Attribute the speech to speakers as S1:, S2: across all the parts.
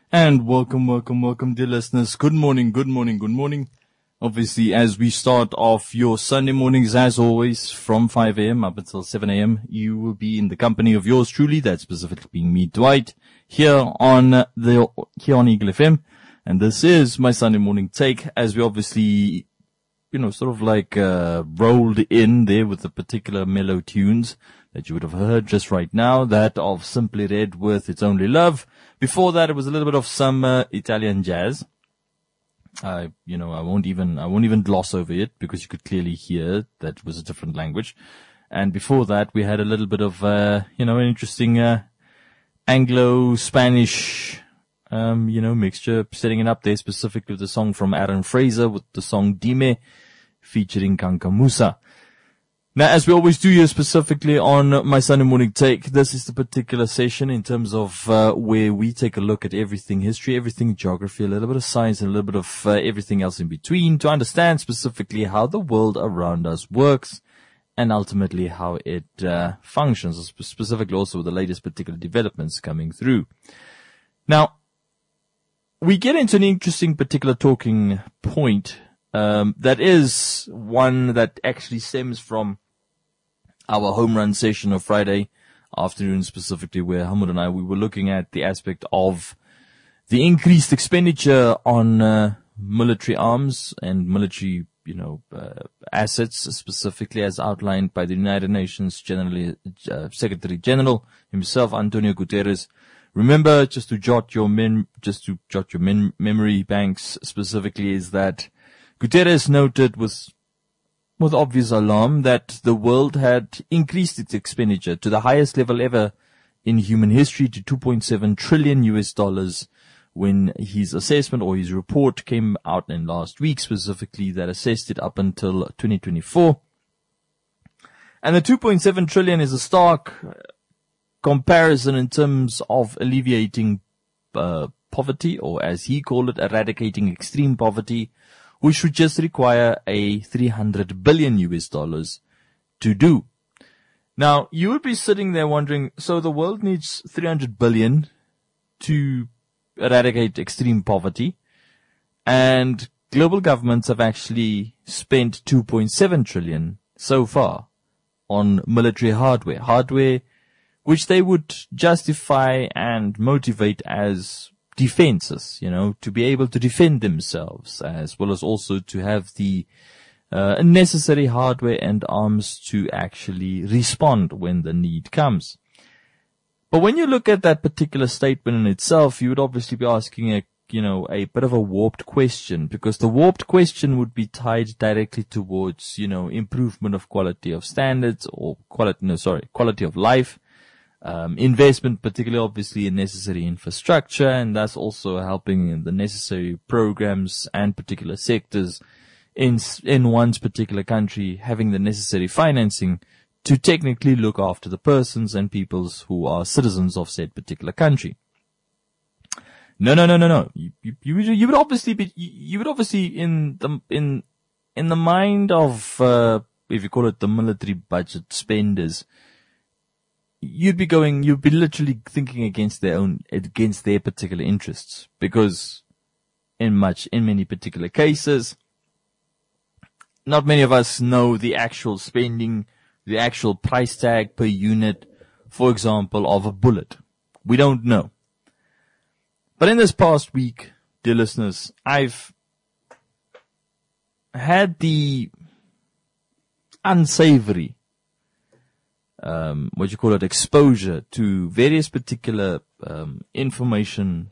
S1: And welcome, dear listeners. Good morning. Obviously, as we start off your Sunday mornings, as always, from 5 a.m. up until 7 a.m., you will be in the company of yours truly, that specifically being me, Dwight, here on Eagle FM. And this is my Sunday morning take, as we obviously, rolled in there with the particular mellow tunes that you would have heard just right now, that of Simply Red with It's Only Love. Before that, it was a little bit of some Italian jazz. I won't even gloss over it because you could clearly hear that it was a different language. And before that, we had a little bit of, an interesting, Anglo-Spanish, mixture, setting it up there specifically with the song from Aaron Fraser with the song Dime featuring Kanka Musa. Now, as we always do here specifically on my Sunday morning take, this is the particular session in terms of where we take a look at everything history, everything geography, a little bit of science, and a little bit of everything else in between to understand specifically how the world around us works and ultimately how it functions, specifically also with the latest particular developments coming through. Now, we get into an interesting particular talking point that is one that actually stems from our home run session of Friday afternoon specifically, where Hamud and we were looking at the aspect of the increased expenditure on military arms and military, assets, specifically as outlined by the United Nations Secretary General himself, Antonio Guterres. Remember, just to jot your memory banks specifically, is that Guterres noted with obvious alarm that the world had increased its expenditure to the highest level ever in human history to $2.7 trillion when his assessment or his report came out in last week specifically that assessed it up until 2024. And the 2.7 trillion is a stark comparison in terms of alleviating poverty, or as he called it, eradicating extreme poverty, which would just require a $300 billion to do. Now, you would be sitting there wondering, so the world needs 300 billion to eradicate extreme poverty, and global governments have actually spent 2.7 trillion so far on military hardware which they would justify and motivate as defenses, to be able to defend themselves, as well as also to have the necessary hardware and arms to actually respond when the need comes. But when you look at that particular statement in itself, you would obviously be asking a bit of a warped question, because the warped question would be tied directly towards, improvement of quality of standards or quality of life. Investment, particularly obviously in necessary infrastructure, and that's also helping in the necessary programs and particular sectors in one's particular country, having the necessary financing to technically look after the persons and peoples who are citizens of said particular country. No. You would obviously in the mind of, if you call it the military budget spenders, you'd be literally thinking against their particular interests, because in many particular cases, not many of us know the actual spending, the actual price tag per unit, for example, of a bullet. We don't know. But in this past week, dear listeners, I've had the unsavory exposure to various particular informative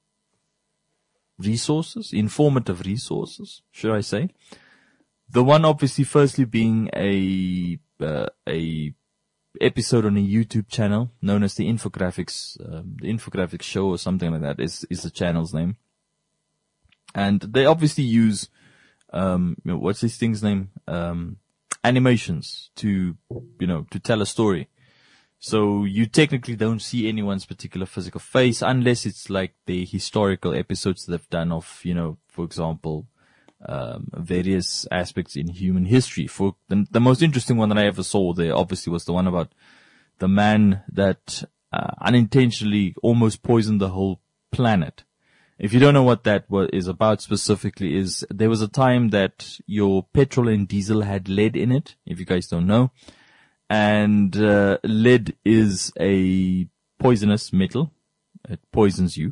S1: resources, should I say. The one obviously firstly being a episode on a YouTube channel known as the Infographics Show or something like that is the channel's name. And they obviously use, what's this thing's name? Animations to tell a story. So you technically don't see anyone's particular physical face unless it's like the historical episodes they've done of, for example, various aspects in human history. For the most interesting one that I ever saw there obviously was the one about the man that unintentionally almost poisoned the whole planet. If you don't know what that is about specifically, is there was a time that your petrol and diesel had lead in it, if you guys don't know. And lead is a poisonous metal. It poisons you.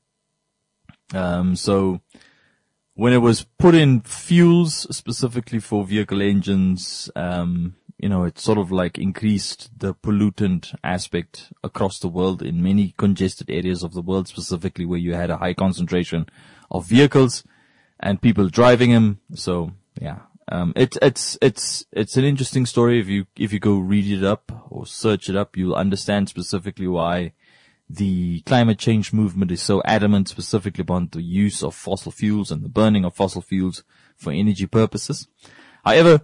S1: So when it was put in fuels specifically for vehicle engines, it sort of like increased the pollutant aspect across the world in many congested areas of the world, specifically where you had a high concentration of vehicles and people driving them. So yeah, it's an interesting story. If you go read it up or search it up, you'll understand specifically why the climate change movement is so adamant specifically about the use of fossil fuels and the burning of fossil fuels for energy purposes. However,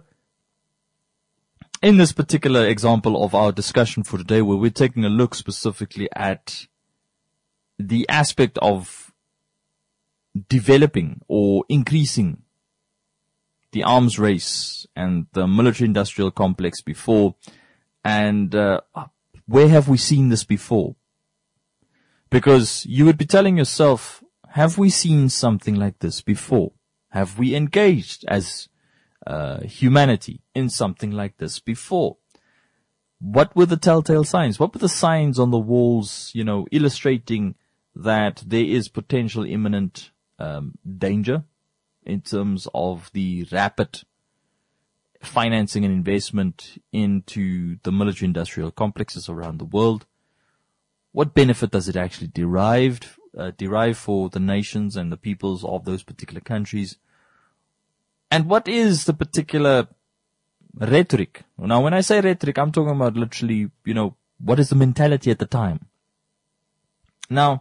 S1: in this particular example of our discussion for today, where we're taking a look specifically at the aspect of developing or increasing the arms race and the military-industrial complex before, and where have we seen this before? Because you would be telling yourself, have we seen something like this before? Have we engaged as humanity in something like this before? What were the telltale signs? What were the signs on the walls, illustrating that there is potential imminent danger in terms of the rapid financing and investment into the military-industrial complexes around the world? What benefit does it actually derive for the nations and the peoples of those particular countries? And what is the particular rhetoric? Now, when I say rhetoric, I'm talking about literally, what is the mentality at the time? Now,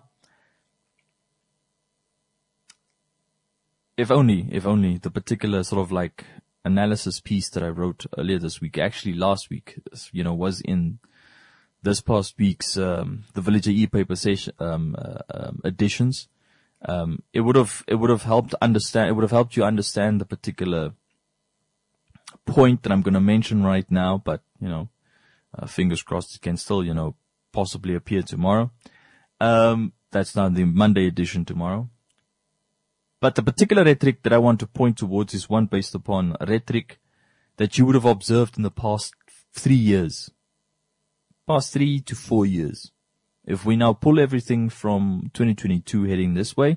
S1: if only the particular sort of like analysis piece that I wrote earlier this week, actually last week, was in this past week's the Villager e-paper session editions. It would have helped understand. It would have helped you understand the particular point that I'm going to mention right now. But fingers crossed, it can still possibly appear tomorrow. That's now the Monday edition tomorrow. But the particular rhetoric that I want to point towards is one based upon rhetoric that you would have observed in the past 3 years. Past 3 to 4 years. If we now pull everything from 2022 heading this way,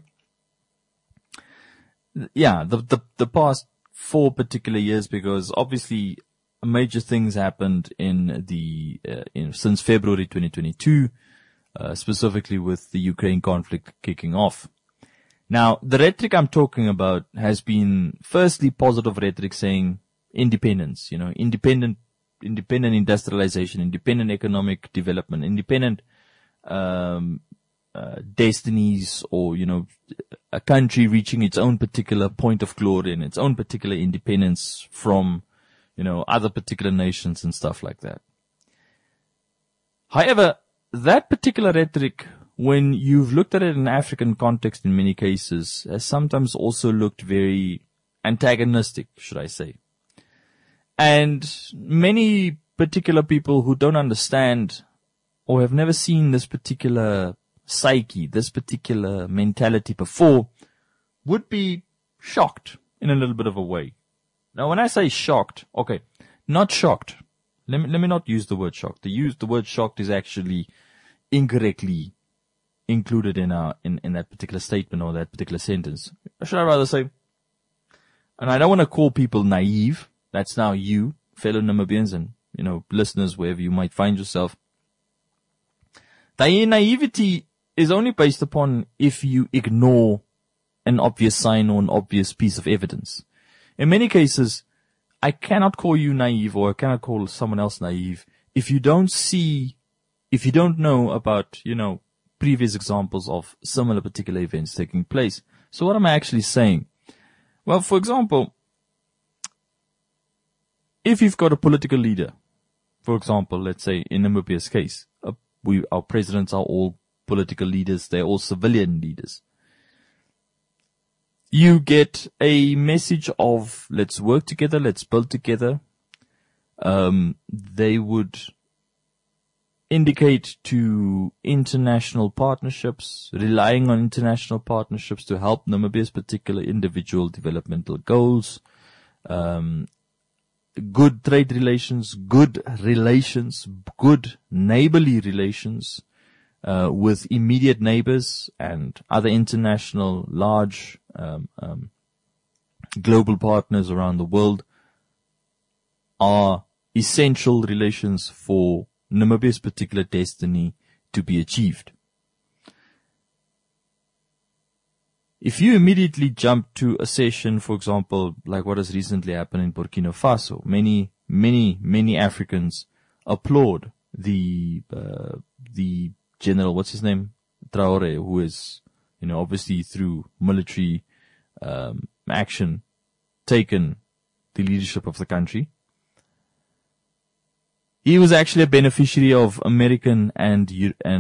S1: the past 4 particular years, because obviously major things happened since February 2022, specifically with the Ukraine conflict kicking off. Now, the rhetoric I'm talking about has been firstly positive rhetoric saying independence, independent industrialization, independent economic development, independent destinies, or a country reaching its own particular point of glory and its own particular independence from other particular nations and stuff like that. However, that particular rhetoric, when you've looked at it in an African context in many cases, has sometimes also looked very antagonistic, should I say. And many particular people who don't understand or have never seen this particular psyche, this particular mentality before, would be shocked in a little bit of a way. Now, when I say shocked, okay, not shocked. Let me not use the word shocked. The word shocked is actually incorrectly included in that particular statement or that particular sentence. Or should I rather say, and I don't want to call people naive. That's now you, fellow Namibians and, listeners, wherever you might find yourself. The naivety is only based upon if you ignore an obvious sign or an obvious piece of evidence. In many cases, I cannot call you naive, or I cannot call someone else naive if you don't know about, previous examples of similar particular events taking place. So what am I actually saying? Well, for example, if you've got a political leader, for example, let's say in Namibia's case, our presidents are all political leaders. They're all civilian leaders. You get a message of, let's work together, let's build together. They would indicate to international partnerships, relying on international partnerships to help Namibia's particular individual developmental goals, good trade relations, good neighborly relations with immediate neighbors and other international large global partners around the world are essential relations for Namibia's particular destiny to be achieved. If you immediately jump to a session, for example, like what has recently happened in Burkina Faso, many Africans applaud the general, what's his name? Traore, who is, obviously through military, action taken the leadership of the country. He was actually a beneficiary of American and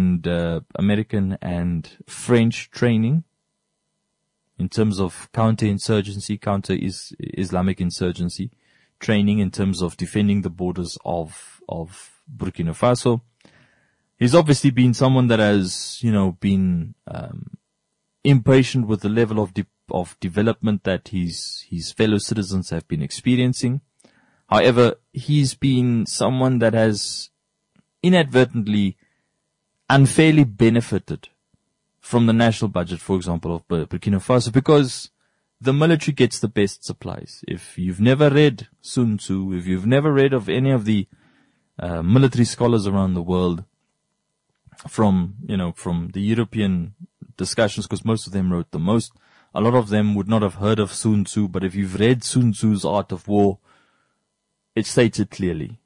S1: French training in terms of counter-insurgency, counter-Islamic insurgency training in terms of defending the borders of Burkina Faso. He's obviously been someone that has, been impatient with the level of development that his fellow citizens have been experiencing. However, he's been someone that has inadvertently, unfairly benefited from the national budget, for example, of Burkina Faso, because the military gets the best supplies. If you've never read Sun Tzu, if you've never read of any of the military scholars around the world, from the European discussions, because most of them wrote the most, a lot of them would not have heard of Sun Tzu, but if you've read Sun Tzu's Art of War, it states it clearly.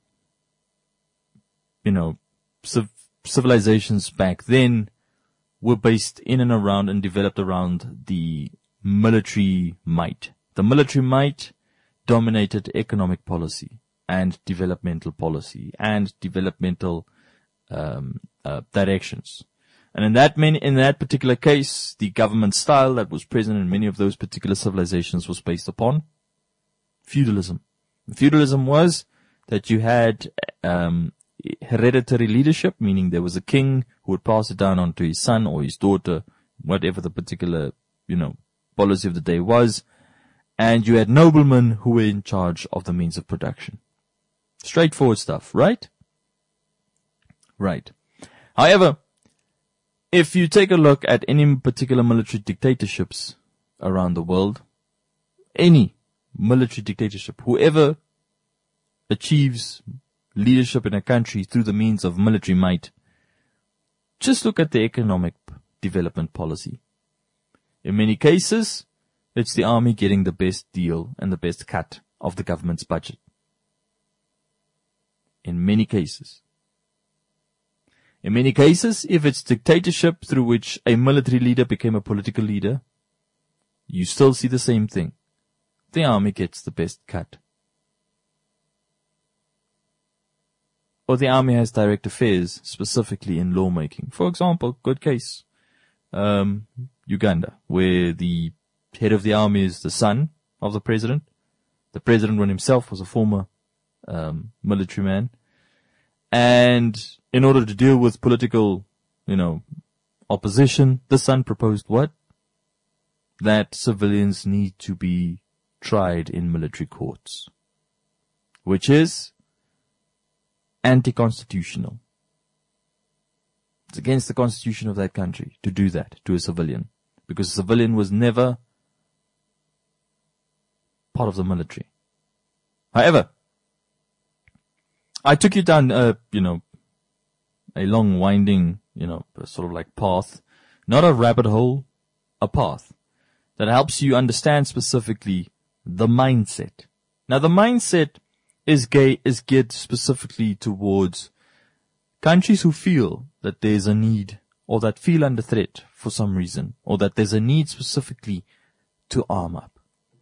S1: Civilizations back then were based in and around and developed around the military might. The military might dominated economic policy and developmental policy and developmental directions. And in that particular case, the government style that was present in many of those particular civilizations was based upon feudalism. Feudalism was that you had hereditary leadership, meaning there was a king who would pass it down onto his son or his daughter, whatever the particular, policy of the day was, and you had noblemen who were in charge of the means of production. Straightforward stuff, right? Right. However, if you take a look at any particular military dictatorships around the world, any military dictatorship, whoever achieves leadership in a country through the means of military might, just look at the economic development policy. In many cases, it's the army getting the best deal and the best cut of the government's budget. In many cases. In many cases, if it's dictatorship through which a military leader became a political leader, you still see the same thing. The army gets the best cut. Or the army has direct affairs, specifically in lawmaking. For example, good case, Uganda, where the head of the army is the son of the president. The president himself was a former military man. And in order to deal with political, opposition, the son proposed what? That civilians need to be tried in military courts, which is anti-constitutional. It's against the constitution of that country to do that to a civilian, because a civilian was never part of the military. However, I took you down, a long winding, sort of like path, not a rabbit hole, a path that helps you understand specifically the mindset. Now, the mindset is geared specifically towards countries who feel that there's a need or that feel under threat for some reason, or that there's a need specifically to arm up.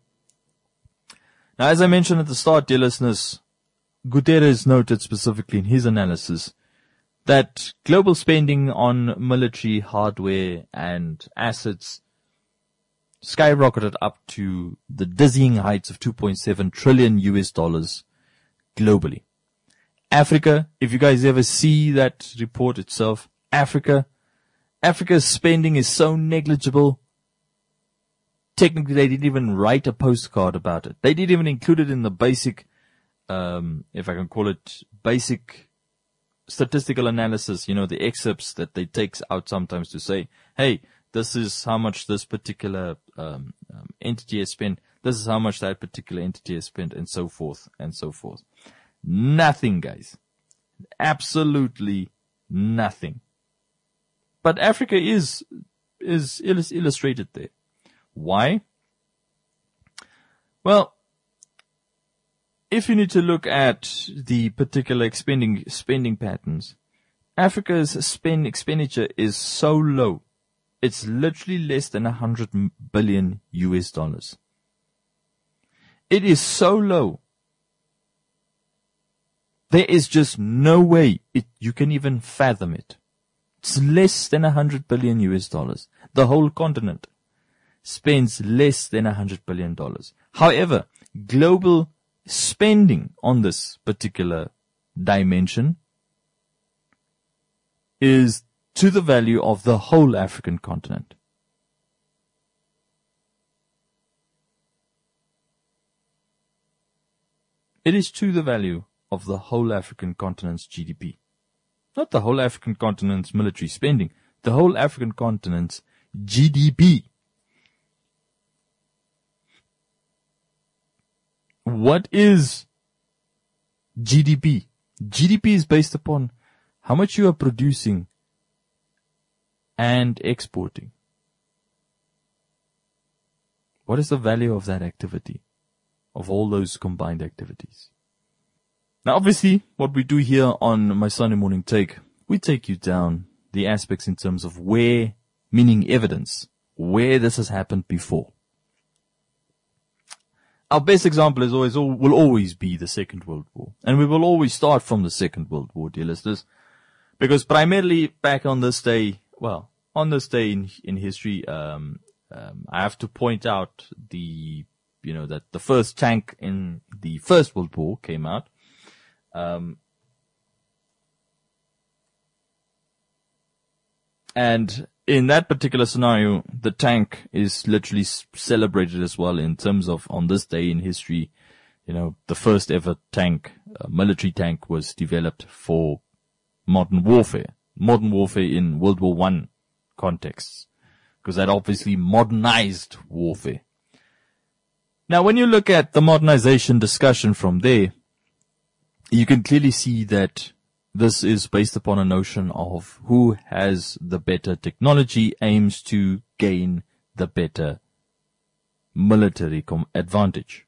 S1: Now, as I mentioned at the start, dear listeners, Guterres noted specifically in his analysis that global spending on military hardware and assets skyrocketed up to the dizzying heights of $2.7 trillion globally. Africa, if you guys ever see that report itself, Africa's spending is so negligible. Technically, they didn't even write a postcard about it. They didn't even include it in the basic, if I can call it, basic statistical analysis, the excerpts that they take out sometimes to say, hey, this is how much this particular entity has spent, this is how much that particular entity has spent, and so forth, and so forth. Nothing, guys. Absolutely nothing. But Africa is illustrated there. Why? Well, if you need to look at the particular spending patterns, Africa's expenditure is so low. It's literally less than $100 billion US. It is so low. There is just no way you can even fathom it. It's less than $100 billion US. The whole continent spends less than $100 billion. However, global spending on this particular dimension is to the value of the whole African continent. It is to the value of the whole African continent's GDP. Not the whole African continent's military spending, the whole African continent's GDP. What is GDP? GDP is based upon how much you are producing and exporting. What is the value of that activity, of all those combined activities? Now, obviously, what we do here on my Sunday morning take, we take you down the aspects in terms of where, meaning evidence, where this has happened before. Our best example will always be the Second World War. And we will always start from the Second World War, dear listeners. Because primarily back on this day in history, I have to point out that the first tank in the First World War came out. And in that particular scenario, the tank is literally celebrated as well in terms of, on this day in history, the first ever tank, military tank, was developed for modern warfare in World War I contexts, because that obviously modernized warfare. Now, when you look at the modernization discussion from there, you can clearly see that this is based upon a notion of who has the better technology aims to gain the better military advantage.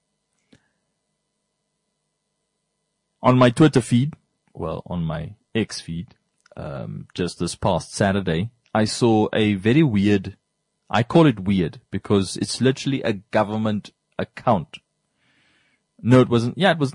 S1: On my Twitter feed, on my X feed, just this past Saturday, I saw a very weird, I call it weird because it's literally a government account. No, it wasn't. Yeah, it was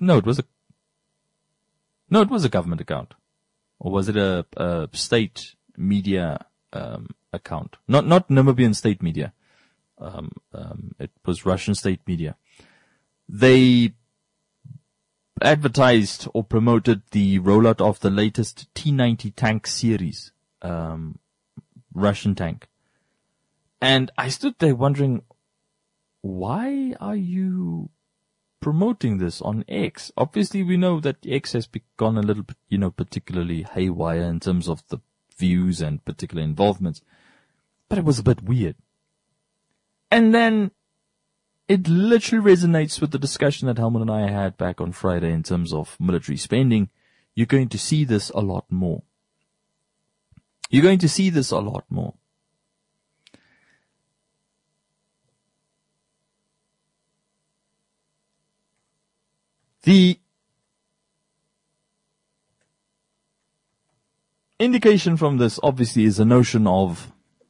S1: a government account. Or was it a state media account? Not Namibian state media. It was Russian state media. They advertised or promoted the rollout of the latest T-90 tank series, Russian tank. And I stood there wondering, why are you promoting this on X? Obviously, we know that X has gone a little bit, particularly haywire in terms of the views and particular involvements. But it was a bit weird. And then it literally resonates with the discussion that Helmut and I had back on Friday in terms of military spending. You're going to see this a lot more. You're going to see this a lot more. The indication from this obviously is a notion of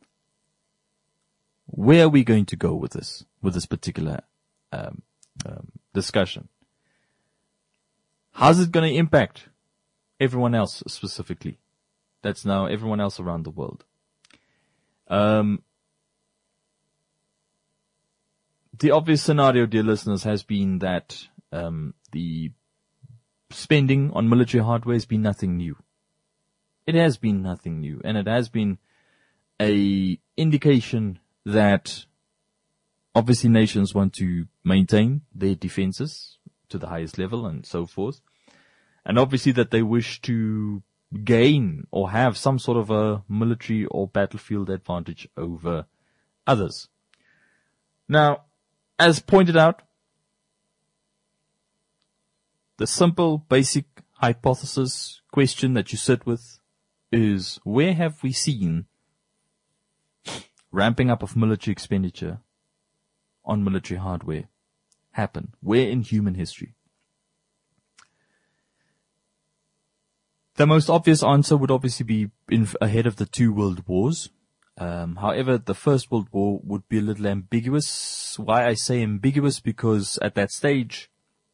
S1: where are we going to go with this particular discussion. How's it going to impact everyone else specifically? That's now everyone else around the world. The obvious scenario, dear listeners, has been that the spending on military hardware has been nothing new. It has been nothing new, and it has been a indication that obviously nations want to maintain their defenses to the highest level and so forth. And obviously that they wish to gain or have some sort of a military or battlefield advantage over others. Now, as pointed out, the simple, basic hypothesis question that you sit with is, where have we seen ramping up of military expenditure on military hardware happen? Where in human history? The most obvious answer would obviously be ahead of the 2 world wars. However, the First World War would be a little ambiguous. Why I say ambiguous? Because at that stage,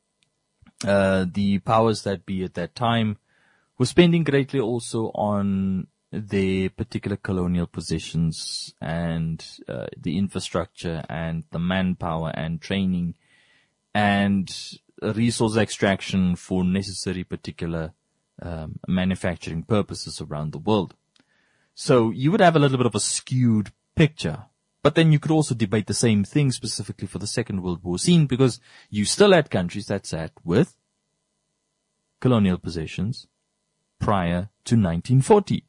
S1: the powers that be at that time were spending greatly also on their particular colonial possessions and the infrastructure and the manpower and training and resource extraction for necessary particular manufacturing purposes around the world. So you would have a little bit of a skewed picture. But then you could also debate the same thing specifically for the Second World War scene, because you still had countries that sat with colonial possessions prior to 1940.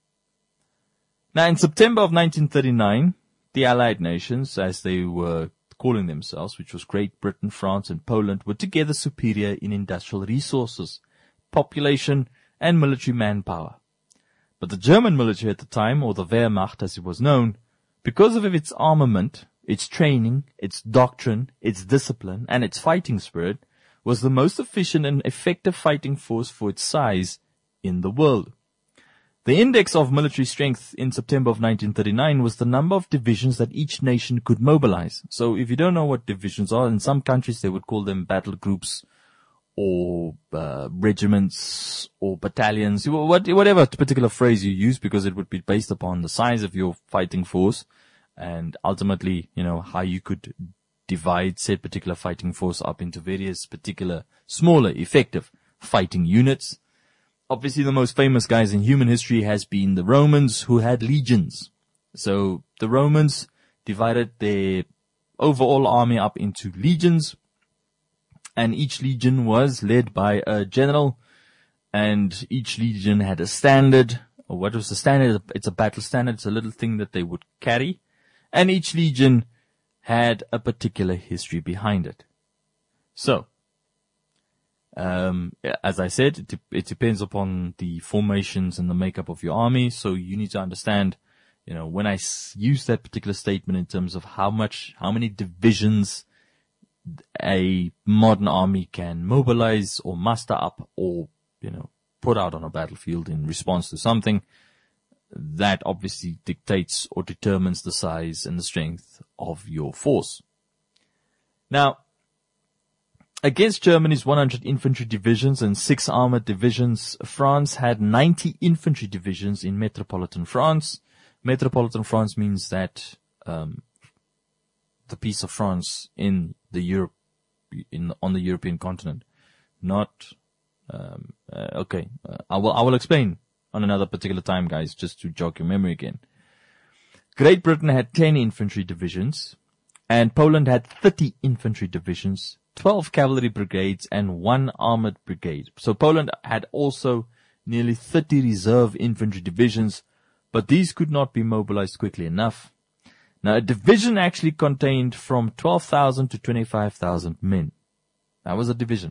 S1: Now, in September of 1939, the Allied nations, as they were calling themselves, which was Great Britain, France, and Poland, were together superior in industrial resources, population, and military manpower. But the German military at the time, or the Wehrmacht as it was known, because of its armament, its training, its doctrine, its discipline, and its fighting spirit, was the most efficient and effective fighting force for its size in the world. The index of military strength in September of 1939 was the number of divisions that each nation could mobilize. So if you don't know what divisions are, in some countries they would call them battle groups or regiments or battalions, whatever particular phrase you use, because it would be based upon the size of your fighting force and ultimately, how you could divide said particular fighting force up into various particular smaller effective fighting units. Obviously, the most famous guys in human history has been the Romans, who had legions. So the Romans divided their overall army up into legions, and each legion was led by a general, and each legion had a standard. What was the standard? It's a battle standard. It's a little thing that they would carry, and each legion had a particular history behind it. So, as I said, it depends upon the formations and the makeup of your army. So you need to understand, when I use that particular statement in terms of how many divisions a modern army can mobilize or muster up or, put out on a battlefield in response to something, that obviously dictates or determines the size and the strength of your force. Now, against Germany's 100 infantry divisions and 6 armored divisions, France had 90 infantry divisions in metropolitan France. Metropolitan France means that the piece of France in the on the European continent. Not okay. I will explain on another particular time, guys, just to jog your memory again. Great Britain had 10 infantry divisions, and Poland had 30 infantry divisions, 12 cavalry brigades, and 1 armored brigade. So Poland had also nearly 30 reserve infantry divisions, but these could not be mobilized quickly enough. Now, a division actually contained from 12,000 to 25,000 men. That was a division.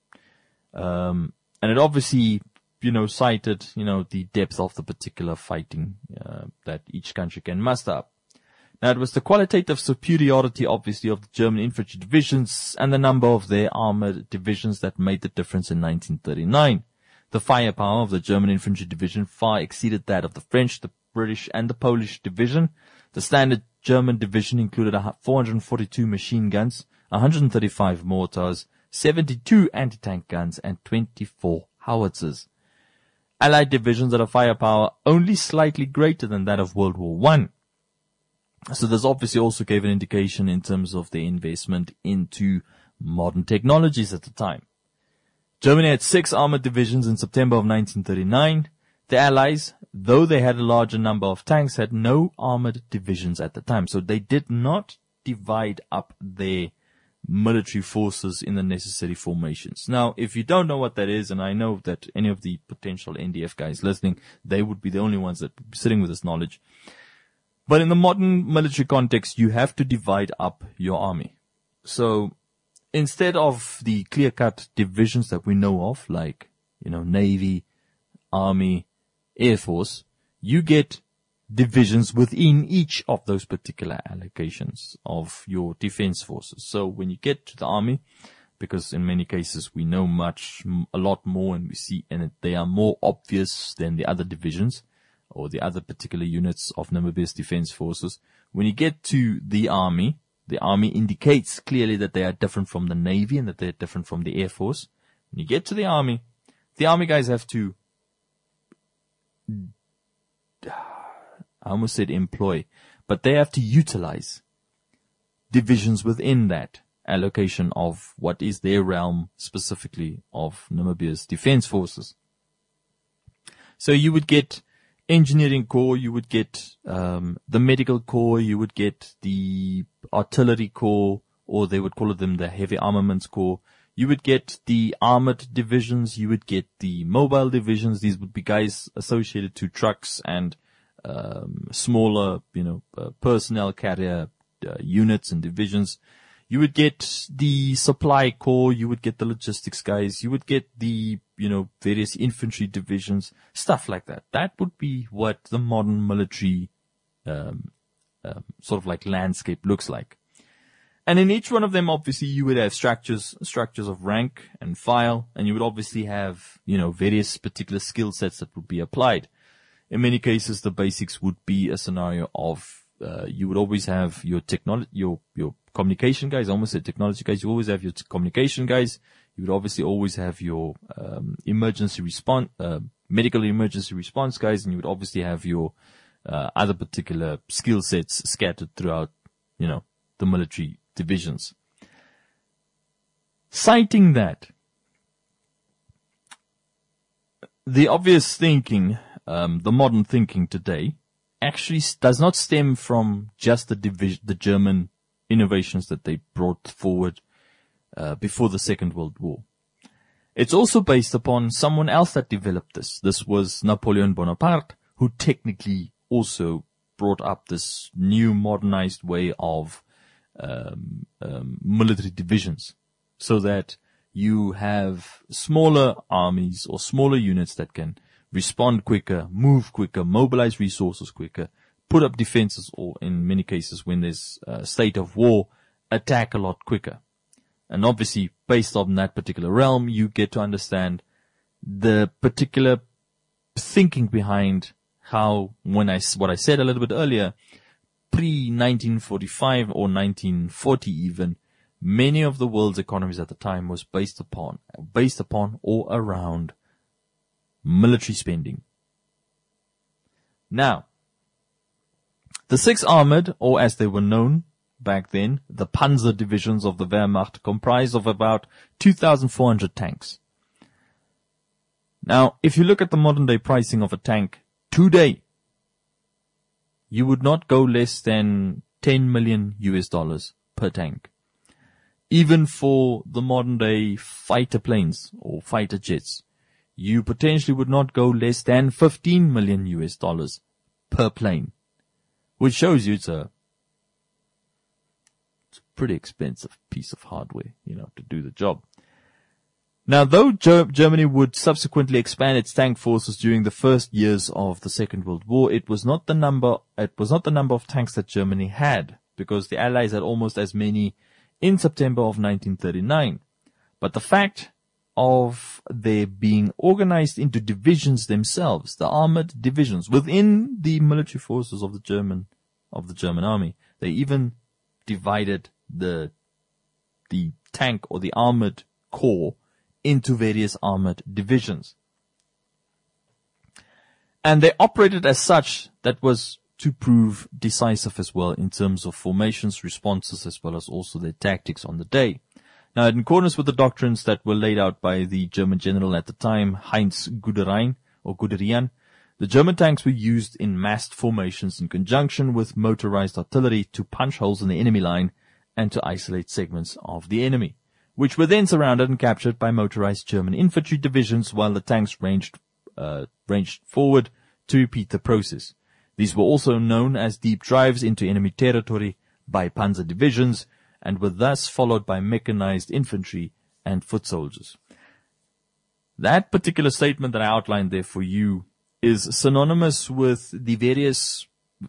S1: And it obviously, cited, the depth of the particular fighting that each country can muster up. Now, it was the qualitative superiority, obviously, of the German infantry divisions and the number of their armored divisions that made the difference in 1939. The firepower of the German infantry division far exceeded that of the French, the British, and the Polish division. The standard German division included 442 machine guns, 135 mortars, 72 anti-tank guns, and 24 howitzers. Allied divisions had a firepower only slightly greater than that of World War I. So this obviously also gave an indication in terms of their investment into modern technologies at the time. Germany had 6 armored divisions in September of 1939. The Allies, though they had a larger number of tanks, had no armored divisions at the time. So they did not divide up their military forces in the necessary formations. Now, if you don't know what that is, and I know that any of the potential NDF guys listening, they would be the only ones that would be sitting with this knowledge. But in the modern military context, you have to divide up your army. So instead of the clear-cut divisions that we know of, like, Navy, Army, Air Force, you get divisions within each of those particular allocations of your defense forces. So when you get to the Army, because in many cases we know a lot more, and we see, and they are more obvious than the other divisions or the other particular units of Namibia's defense forces. When you get to the Army indicates clearly that they are different from the Navy and that they're different from the Air Force. When you get to the Army guys have to, I almost said employ, but they have to utilize divisions within that allocation of what is their realm specifically of Namibia's defense forces. So you would get engineering corps, you would get the medical corps, you would get the artillery corps, or they would call them the heavy armaments corps. You would get the armored divisions, you would get the mobile divisions. These would be guys associated to trucks and smaller, personnel carrier units and divisions. You would get the supply corps, you would get the logistics guys, you would get the, various infantry divisions, stuff like that. That would be what the modern military, sort of like landscape looks like. And in each one of them, obviously, you would have structures of rank and file, and you would obviously have, various particular skill sets that would be applied. In many cases, the basics would be a scenario of, you would always have your technology, your communication guys. I almost said technology guys. You always have your communication guys. You would obviously always have your, emergency response, medical emergency response guys, and you would obviously have your, other particular skill sets scattered throughout, the military divisions. Citing that, the obvious thinking, the modern thinking today actually does not stem from just the German innovations that they brought forward before the Second World War. It's also based upon someone else that developed this. This was Napoleon Bonaparte, who technically also brought up this new modernized way of military divisions, so that you have smaller armies or smaller units that can respond quicker, move quicker, mobilize resources quicker, put up defenses, or in many cases when there's a state of war, attack a lot quicker. And obviously, based on that particular realm, you get to understand the particular thinking behind how, what I said a little bit earlier, pre-1945 or 1940 even, many of the world's economies at the time was based upon or around military spending. Now, the 6 armored, or as they were known back then, the Panzer divisions of the Wehrmacht, comprised of about 2,400 tanks. Now, if you look at the modern day pricing of a tank today, you would not go less than $10 million per tank. Even for the modern day fighter planes or fighter jets, you potentially would not go less than $15 million per plane, which shows you it's a pretty expensive piece of hardware, to do the job. Now, though Germany would subsequently expand its tank forces during the first years of the Second World War, it was not the number of tanks that Germany had, because the Allies had almost as many in September of 1939. But the fact of their being organized into divisions themselves, the armored divisions within the military forces of the German army, they even divided the tank or the armored corps into various armored divisions. And they operated as such. That was to prove decisive as well in terms of formations, responses, as well as also their tactics on the day. Now, in accordance with the doctrines that were laid out by the German general at the time, Heinz Guderian, the German tanks were used in massed formations in conjunction with motorized artillery to punch holes in the enemy line and to isolate segments of the enemy, which were then surrounded and captured by motorized German infantry divisions while the tanks ranged forward to repeat the process. These were also known as deep drives into enemy territory by panzer divisions and were thus followed by mechanized infantry and foot soldiers. That particular statement that I outlined there for you is synonymous with the various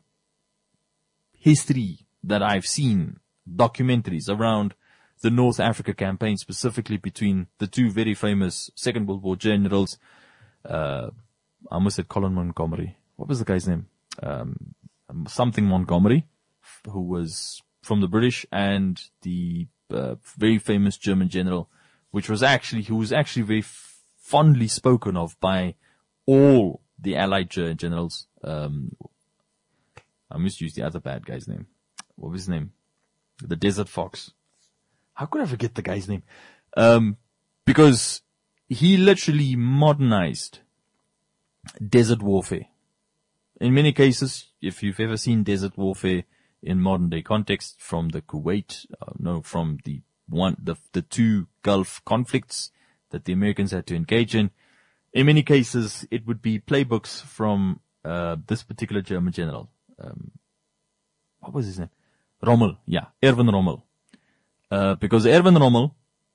S1: history that I've seen, documentaries around the North Africa campaign, specifically between the two very famous Second World War generals. I almost said Colin Montgomery. What was the guy's name? Something Montgomery, who was from the British, and the very famous German general, who was actually very fondly spoken of by all the Allied generals. I misused the other bad guy's name. What was his name? The Desert Fox. How could I forget the guy's name? Because he literally modernized desert warfare. In many cases, if you've ever seen desert warfare in modern day context from the Kuwait, from the two Gulf conflicts that the Americans had to engage in many cases, it would be playbooks from this particular German general. What was his name? Rommel. Yeah, Erwin Rommel. Because Erwin Rommel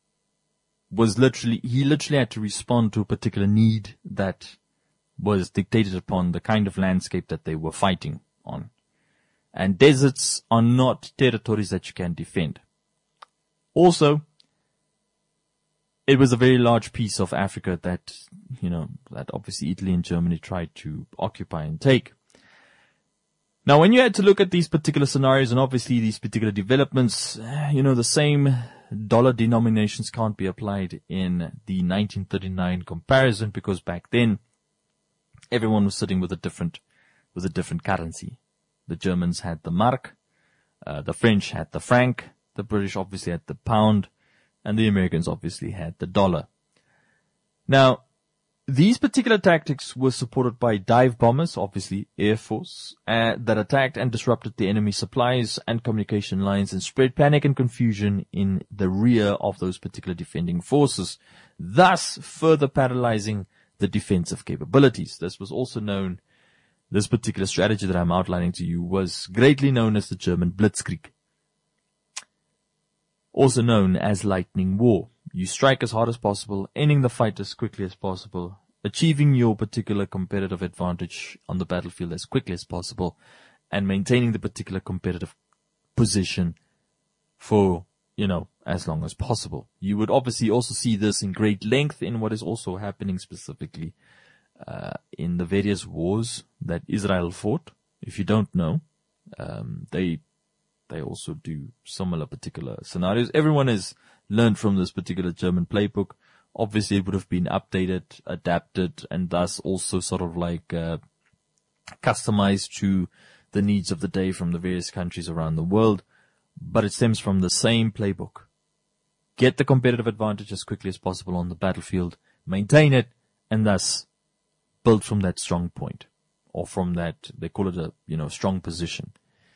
S1: he literally had to respond to a particular need that was dictated upon the kind of landscape that they were fighting on. And deserts are not territories that you can defend. Also, it was a very large piece of Africa that obviously Italy and Germany tried to occupy and take. Now, when you had to look at these particular scenarios and obviously these particular developments, the same dollar denominations can't be applied in the 1939 comparison, because back then everyone was sitting with a different currency. The Germans had the mark, the French had the franc, the British obviously had the pound, and the Americans obviously had the dollar. Now, these particular tactics were supported by dive bombers, obviously Air Force, that attacked and disrupted the enemy supplies and communication lines and spread panic and confusion in the rear of those particular defending forces, thus further paralyzing the defensive capabilities. This particular strategy that I'm outlining to you was greatly known as the German Blitzkrieg, also known as Lightning War. You strike as hard as possible, ending the fight as quickly as possible, achieving your particular competitive advantage on the battlefield as quickly as possible, and maintaining the particular competitive position for, as long as possible. You would obviously also see this in great length in what is also happening specifically in the various wars that Israel fought. If you don't know, they also do similar particular scenarios. Everyone has learned from this particular German playbook. Obviously, it would have been updated, adapted, and thus also sort of like customized to the needs of the day from the various countries around the world. But it stems from the same playbook. Get the competitive advantage as quickly as possible on the battlefield, maintain it, and thus build from that strong point, or from that, they call it a, strong position.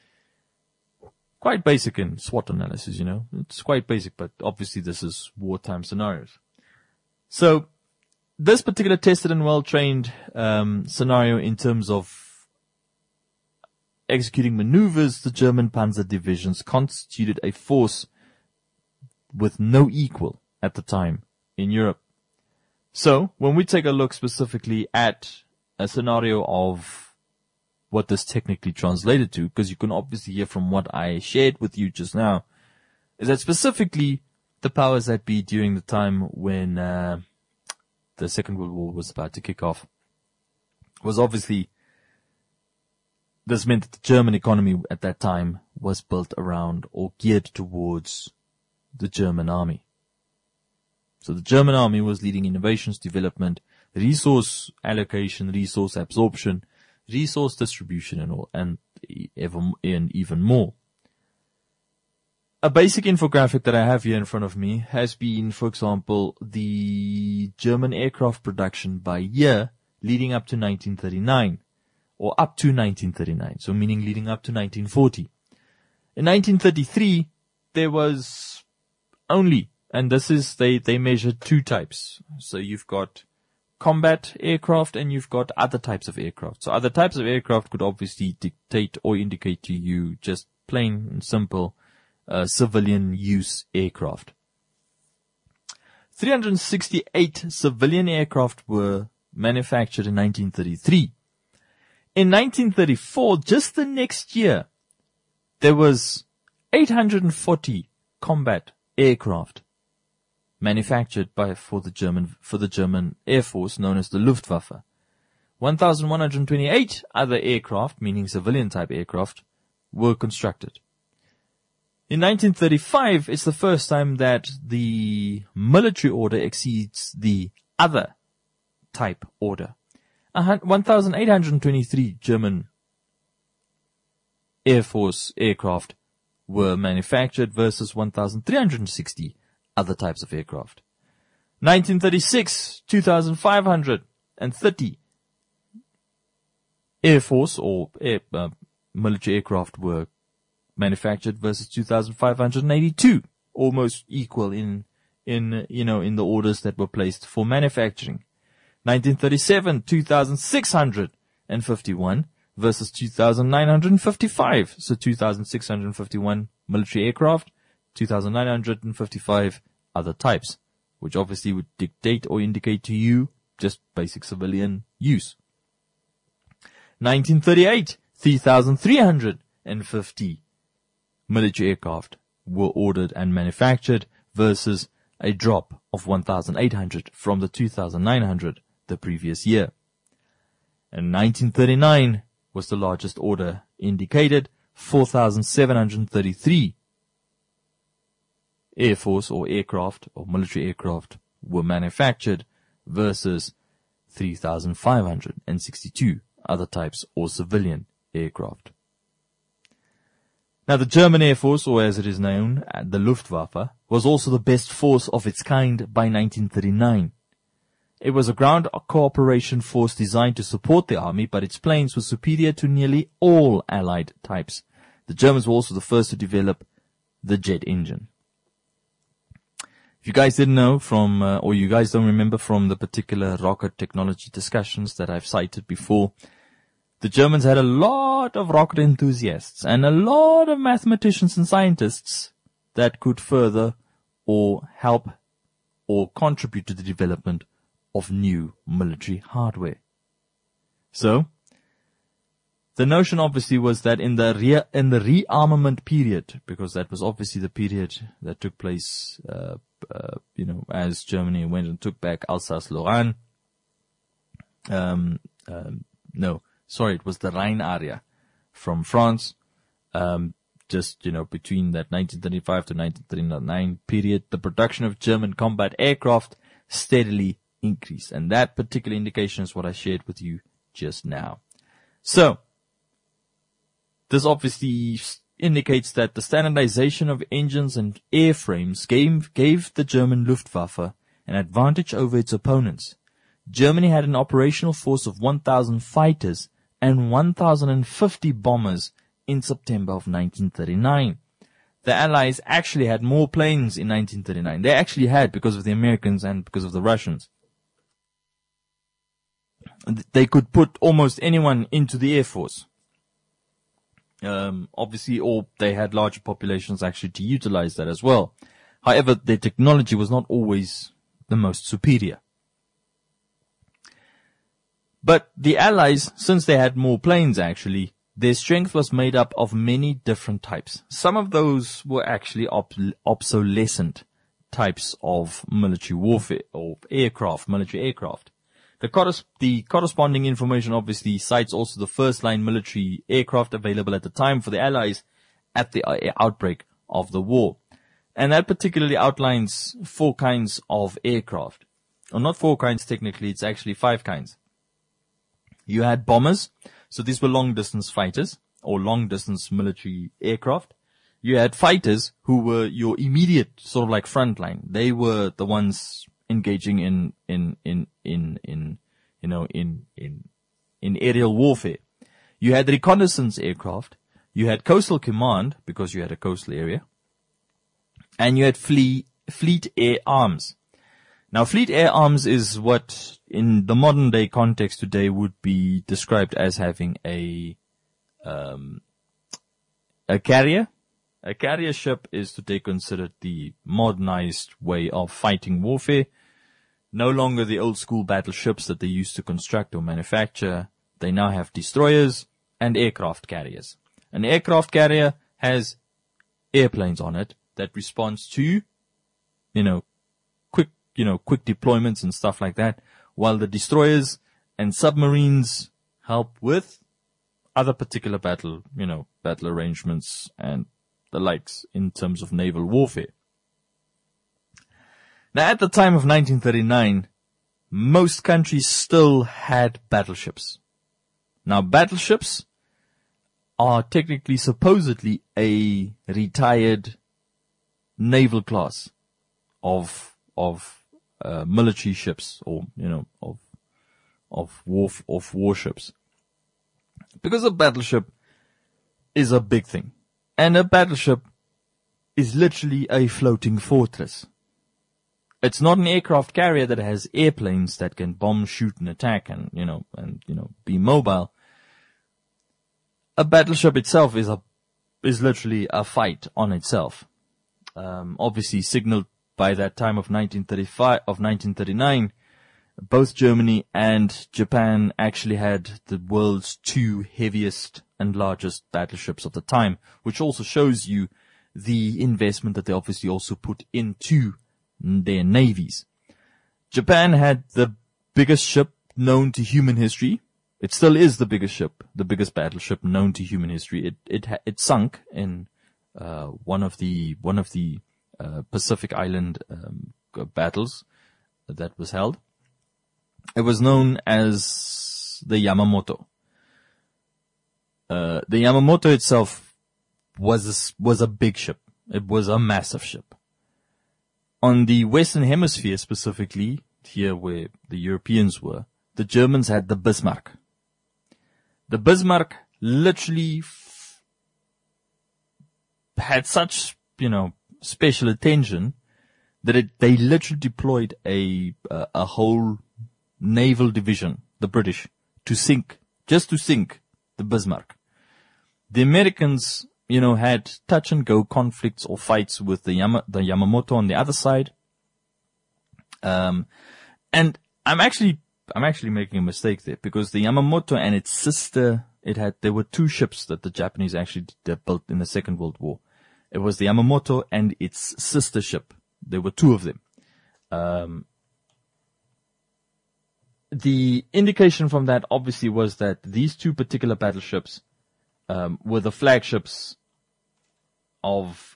S1: Quite basic in SWOT analysis, It's quite basic, but obviously this is wartime scenarios. So, this particular tested and well-trained scenario in terms of executing maneuvers, the German panzer divisions constituted a force with no equal at the time in Europe. So, when we take a look specifically at a scenario of what this technically translated to, because you can obviously hear from what I shared with you just now, is that specifically the powers that be during the time when the Second World War was about to kick off was obviously, this meant that the German economy at that time was built around or geared towards the German army. So the German army was leading innovations, development, resource allocation, resource absorption, resource distribution, and even more. a basic infographic that I have here in front of me has been, for example, the German aircraft production by year leading up to 1939, or up to 1939, so meaning leading up to 1940. In 1933, there was only, and this is, they measured two types. So you've got combat aircraft and you've got other types of aircraft. So other types of aircraft could obviously dictate or indicate to you just plain and simple civilian use aircraft. 368 civilian aircraft were manufactured in 1933. In 1934, just the next year, there was 840 combat aircraft manufactured for the German Air Force, known as the Luftwaffe. 1,128 other aircraft, meaning civilian type aircraft, were constructed. In 1935, it's the first time that the military order exceeds the other type order. 1,823 German Air Force aircraft were manufactured versus 1,360 other types of aircraft. 1936, 2,530 Air Force or military aircraft were manufactured versus 2,582, almost equal in the orders that were placed for manufacturing. 1937, 2,651 versus 2,955. So 2,651 military aircraft, 2,955 other types, which obviously would dictate or indicate to you just basic civilian use. 1938, 3,350 military aircraft were ordered and manufactured versus a drop of 1,800 from the 2,900 the previous year. And 1939 was the largest order indicated, 4,733 Air Force or aircraft or military aircraft were manufactured versus 3,562 other types or civilian aircraft. Now the German Air Force, or as it is known, the Luftwaffe, was also the best force of its kind by 1939. It was a ground cooperation force designed to support the army, but its planes were superior to nearly all Allied types. The Germans were also the first to develop the jet engine. If you guys didn't know or you guys don't remember from the particular rocket technology discussions that I've cited before, the Germans had a lot of rocket enthusiasts and a lot of mathematicians and scientists that could further or help or contribute to the development of new military hardware. So, the notion obviously was that in the rearmament period, because that was obviously the period that took place, as Germany went and took back Alsace-Lorraine. It was the Rhine area from France. Between that 1935 to 1939 period, the production of German combat aircraft steadily increased. And that particular indication is what I shared with you just now. So, this obviously indicates that the standardization of engines and airframes gave the German Luftwaffe an advantage over its opponents. Germany had an operational force of 1,000 fighters and 1,050 bombers in September of 1939. The Allies actually had more planes in 1939. They actually had, because of the Americans and because of the Russians. They could put almost anyone into the Air Force. Obviously, they had larger populations actually to utilize that as well. However, their technology was not always the most superior. But the Allies, since they had more planes actually, their strength was made up of many different types. Some of those were actually obsolescent types of military warfare or military aircraft. The corresponding information obviously cites also the first-line military aircraft available at the time for the Allies at the outbreak of the war. And that particularly outlines 4 kinds of aircraft. Or not 4 kinds technically, it's actually 5 kinds. You had bombers, so these were long-distance fighters or long-distance military aircraft. You had fighters who were your immediate sort of like frontline. They were the ones engaging in aerial warfare. You had reconnaissance aircraft. You had coastal command because you had a coastal area. And you had fleet air arms. Now, fleet air arms is what in the modern day context today would be described as having a carrier. A carrier ship is today considered the modernized way of fighting warfare. No longer the old school battleships that they used to construct or manufacture. They now have destroyers and aircraft carriers. An aircraft carrier has airplanes on it that responds to, quick deployments and stuff like that, while the destroyers and submarines help with other particular battle arrangements and the likes in terms of naval warfare. Now, at the time of 1939, most countries still had battleships. Now, battleships are technically, supposedly, a retired naval class of military ships, or of warships, because a battleship is a big thing, and a battleship is literally a floating fortress. It's not an aircraft carrier that has airplanes that can bomb, shoot, and attack, and be mobile. A battleship itself is literally a fight on itself. Obviously signaled by that time of 1939, both Germany and Japan actually had the world's two heaviest and largest battleships of the time, which also shows you the investment that they obviously also put into their navies. Japan had the biggest ship known to human history. It still is the biggest ship, the biggest battleship known to human history. It sunk in one of the Pacific Island battles that was held. It was known as the Yamamoto. The Yamamoto itself was a big ship. It was a massive ship. On the Western Hemisphere specifically, here where the Europeans were, the Germans had the Bismarck. The Bismarck literally had such, special attention that they literally deployed a whole naval division, the British, to sink the Bismarck. The Americans, had touch and go conflicts or fights with the Yamamoto on the other side. And I'm actually making a mistake there, because the Yamamoto and its sister, there were two ships that the Japanese actually built in the Second World War. It was the Yamamoto and its sister ship. There were two of them. The indication from that obviously was that these two particular battleships were the flagships of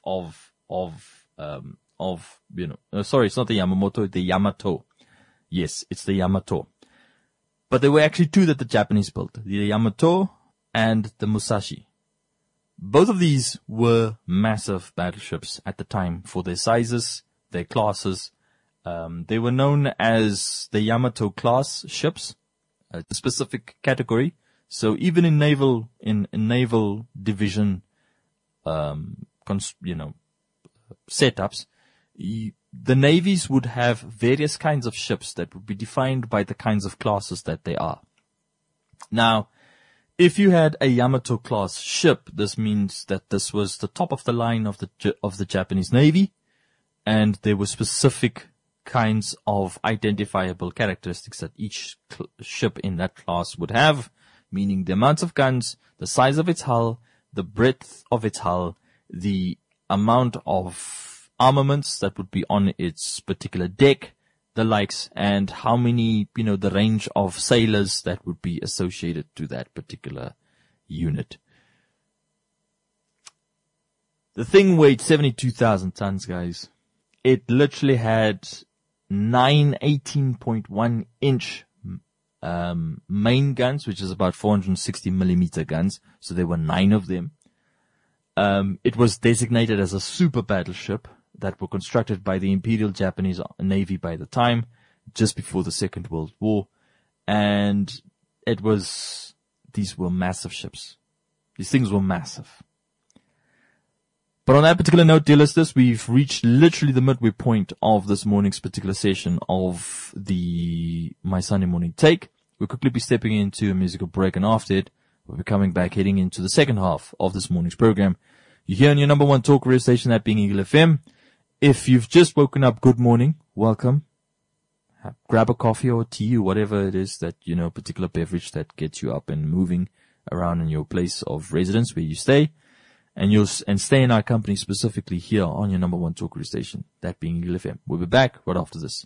S1: sorry, it's not the Yamamoto, the Yamato. Yes, it's the Yamato. But there were actually two that the Japanese built, the Yamato and the Musashi. Both of these were massive battleships at the time for their sizes, their classes. They were known as the Yamato class ships, a specific category. So even in naval division, setups, the navies would have various kinds of ships that would be defined by the kinds of classes that they are. Now, if you had a Yamato class ship, this means that this was the top of the line of the Japanese Navy, and there were specific kinds of identifiable characteristics that each ship in that class would have, meaning the amounts of guns, the size of its hull, the breadth of its hull, the amount of armaments that would be on its particular deck, the likes, and how many, the range of sailors that would be associated to that particular unit. The thing weighed 72,000 tons, guys. It literally had 9 18.1 inch main guns, which is about 460 millimeter guns. So there were 9 of them. It was designated as a super battleship that were constructed by the Imperial Japanese Navy by the time, just before the Second World War. And these were massive ships. These things were massive. But on that particular note, dear listeners, we've reached literally the midway point of this morning's particular session of My Sunday Morning Take. We'll quickly be stepping into a musical break, and after it, we'll be coming back, heading into the second half of this morning's program. You're here on your number one talk radio station, that being Eagle FM. If you've just woken up, good morning, welcome. Grab a coffee or tea or whatever it is that, particular beverage that gets you up and moving around in your place of residence where you stay. And stay in our company, specifically here on your number one talk radio station, that being Eagle FM. We'll be back right after this.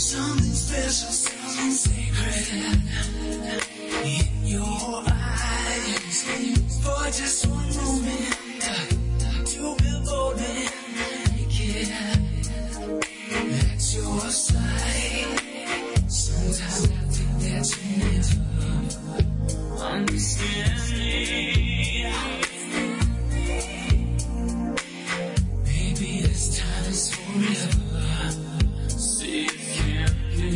S2: Something special, something sacred in your eyes. For just one moment, to behold me naked at your side. Sometimes I think that you never understand me. Maybe this time is forever. See if can be.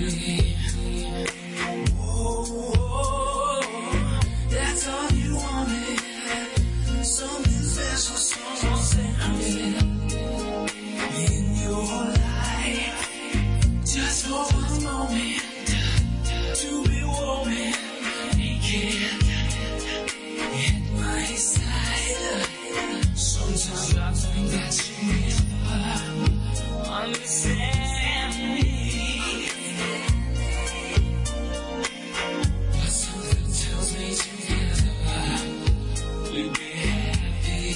S2: Oh, that's all you wanted. Something special, something sacred in your life. Just for one moment, to be warm and naked at my side. Sometimes I think that you never understand me. But something tells me together we'd be happy.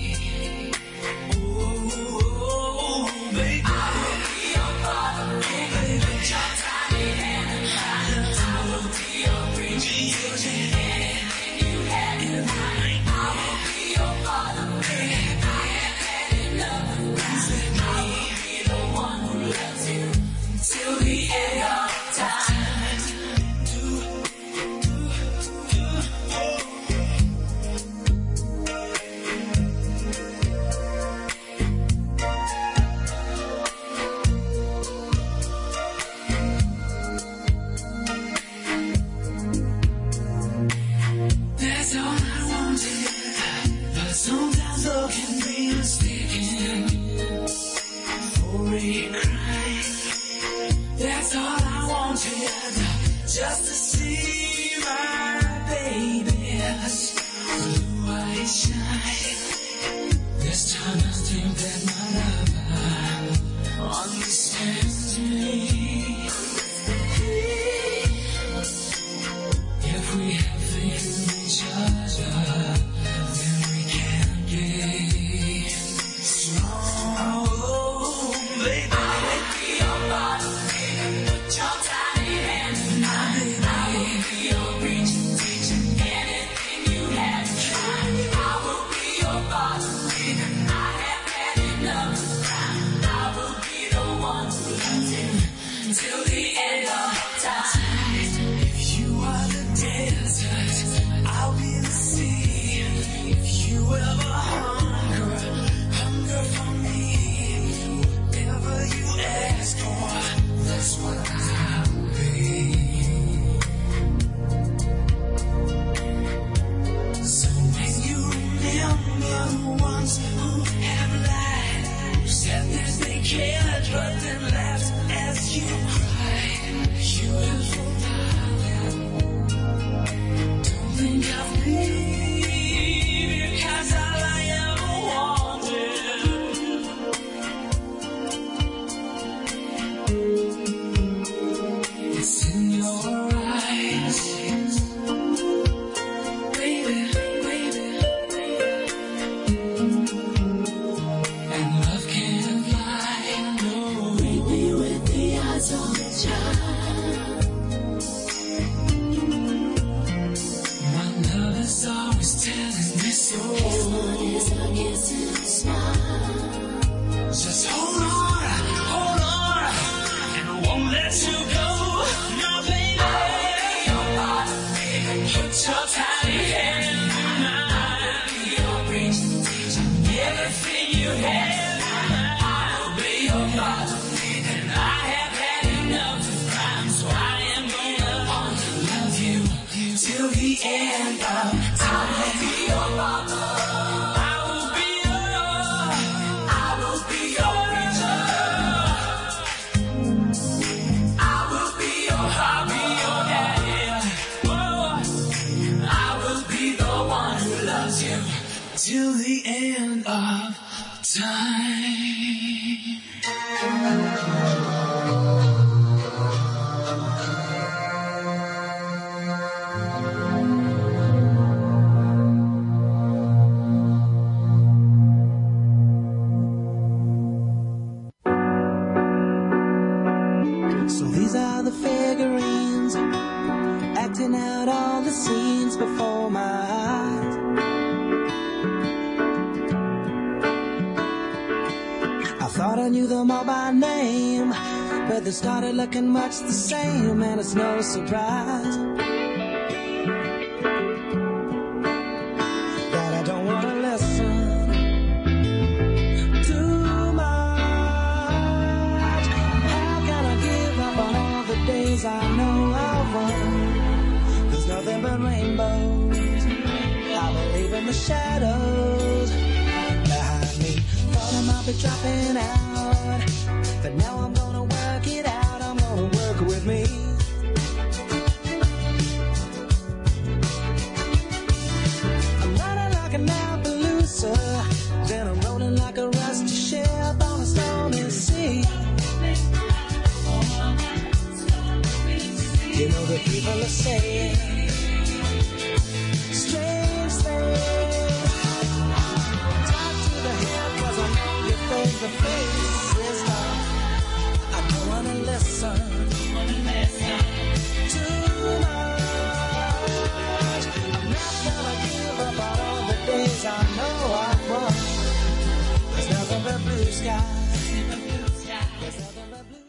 S2: Oh, baby, I will be your father, baby. Your tiny hand in mine. I will be your reaching hand. You had in mine. I will be your father, baby. I have had enough of losing me. I will be the one who loves you till the end of time. That's all I wanted, but sometimes love can be mistaken for a crime. That's all I wanted, just to see my baby's blue eyes shine. This time I think that my lover understands me. If we have faith in each other, then we can be strong. Oh, baby, I will be your father, baby. Put your tiny hand in mine. I will be your reaching, teaching anything you had tried. I will be your father, baby. I have had enough of crime. I will be the one who loves you till the end of time. If you are the desert, I'll be the sea. If you ever hunger for me, whatever you ask for, that's what I will be. So when you remember the ones who have lied, who said that they cared but then laughed as you cried, you will forget. Don't think of me, because all I ever wanted is in your eyes, baby, baby. And love can't lie, no. Read me with the eyes of a child. My love is always telling me so. His love is a kiss and a smile. Just hold on, and I won't let you go. No, baby, put your tiny hand in mine. Your reach, everything you have. I will be your father, and I have had enough of crime, so I am gonna love you till the end of time. I will be your father. I will be your reacher. I will be your hobby, your daddy. Oh, I will be the one who loves you till the end of time. So these
S3: these are the figurines acting out all the scenes before my eyes. I thought I knew them all by name, but they started looking much the same, and it's no surprise that I don't want to listen too much. How can I give up on all the days I know I've won? There's nothing but rainbows. I believe in the shadows behind me. Thought I might be dropping out, but now I'm gonna work it out. I'm gonna work with me. I'm riding like an Appaloosa, then I'm rolling like a rusty ship on a stormy sea. You know the people are saying strange things. Talk to the head, 'cause I know you think the face is hard. I don't wanna listen too much. I'm not gonna give up on all the days I know I've won. There's nothing but blue sky. There's nothing but blue.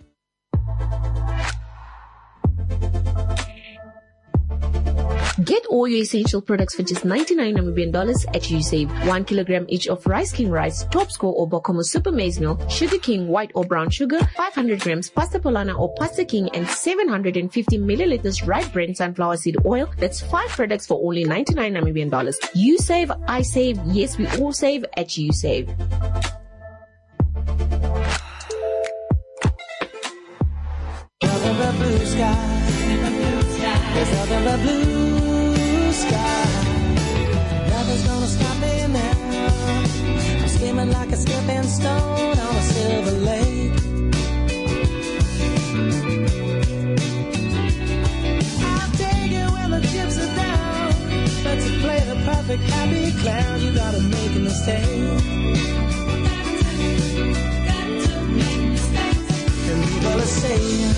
S4: Get all your essential products for just $99 at USave. 1 kilogram each of Rice King rice, Top Score or Bokomo Super Maize Meal, Sugar King white or brown sugar, 500 grams Pasta Polana or Pasta King, and 750 milliliters Right Brand sunflower seed oil. That's 5 products for only $99. You save, I save, yes, we all save at USave.
S3: Nothing but blue sky. There's nothing but blue sky. Nothing's gonna stop me now. I'm skimming like a skipping stone on a silver lake. I'll take it when the chips are down, but to play the perfect happy clown, you gotta make a mistake. And people are saying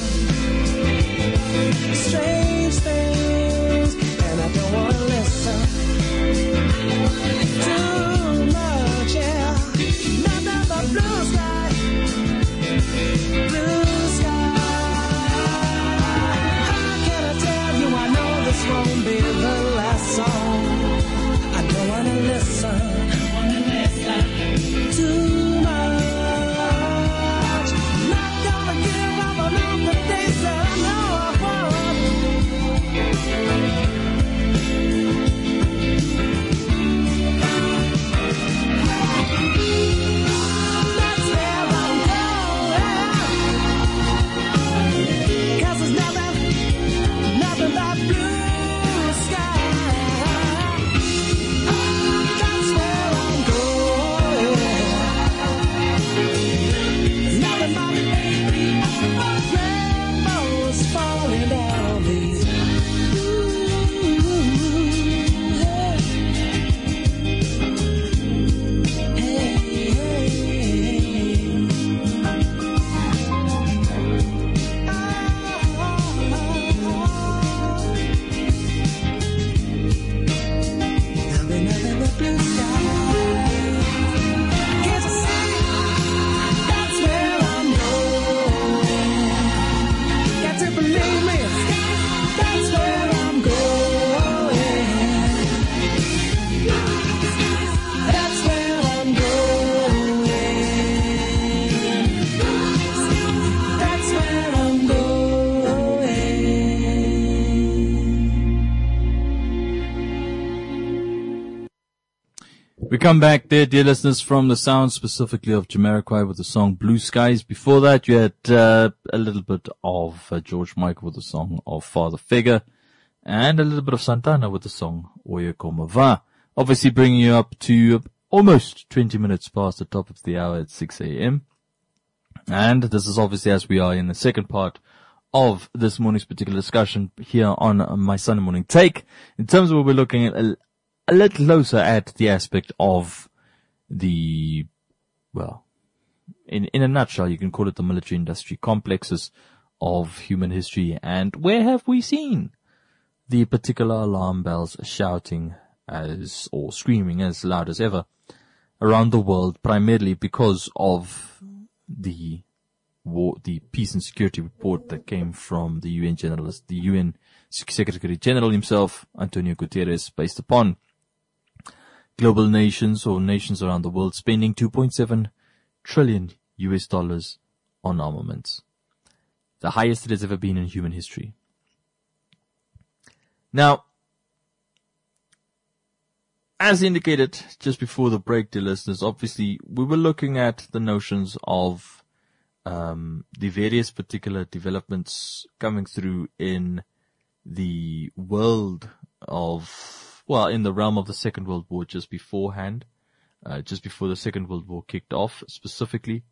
S3: strange things, and I don't want to listen too much, yeah. Nothing but blue sky, blue sky. How can I tell you I know this won't be the last song? I don't want to listen too much. Not gonna give up on all the days that I know I've won. That's where I'm going, 'cause there's nothing but blue sky. That's where I'm going. Nothing but rainbows falling down on me. Nothing but blue sky. Can't you see? That's where I'm going. Got to believe me. That's where I'm going. That's where I'm going. That's where I'm going.
S1: We come back there, dear listeners, from the sound specifically of Jamiroquai with the song Blue Skies. Before that, you had a little bit of George Michael with the song of Father Figure, and a little bit of Santana with the song Oye Como Va. Obviously bringing you up to almost 20 minutes past the top of the hour at 6 a.m. And this is obviously as we are in the second part of this morning's particular discussion here on my Sunday morning take. In terms of what we're looking at a little closer at the aspect of the, well, in a nutshell, you can call it the military industry complexes of human history, and where have we seen the particular alarm bells shouting or screaming as loud as ever around the world, primarily because of the peace and security report that came from the UN Secretary General himself, Antonio Guterres, based upon global nations or nations around the world spending $2.7 trillion on armaments. The highest it has ever been in human history. Now, as indicated just before the break, dear listeners, obviously we were looking at the notions of the various particular developments coming through in the world in the realm of the Second World War just beforehand, just before the Second World War kicked off specifically.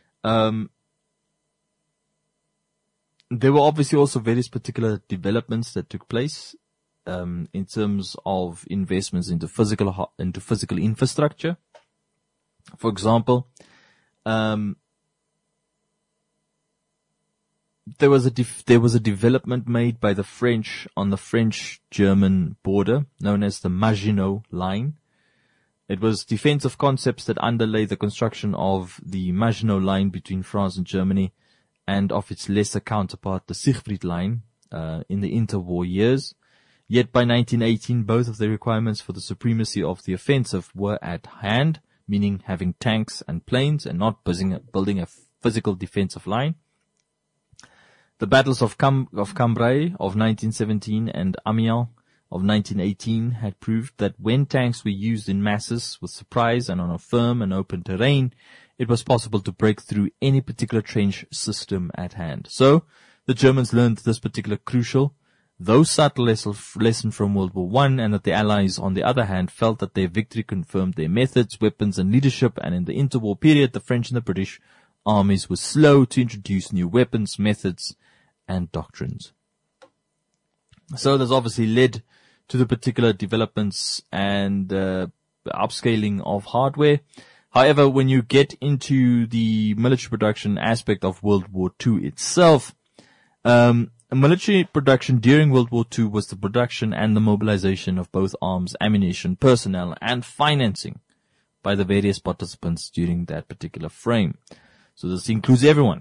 S1: There were obviously also various particular developments that took place in terms of investments into physical infrastructure. For example, there was a development made by the French on the French-German border, known as the Maginot Line. It was defensive concepts that underlay the construction of the Maginot Line between France and Germany, and of its lesser counterpart, the Siegfried Line, in the interwar years. Yet by 1918, both of the requirements for the supremacy of the offensive were at hand, meaning having tanks and planes and not building a physical defensive line. The battles of Cambrai of 1917 and Amiens of 1918 had proved that when tanks were used in masses with surprise and on a firm and open terrain, it was possible to break through any particular trench system at hand. So the Germans learned this particular crucial, though subtle lesson from World War I, and that the Allies, on the other hand, felt that their victory confirmed their methods, weapons, and leadership, and in the interwar period, the French and the British armies were slow to introduce new weapons, methods, and doctrines. So this obviously led to the particular developments and upscaling of hardware. However, when you get into the military production aspect of World War II itself, military production during World War II was the production and the mobilization of both arms, ammunition, personnel, and financing by the various participants during that particular frame. So this includes everyone.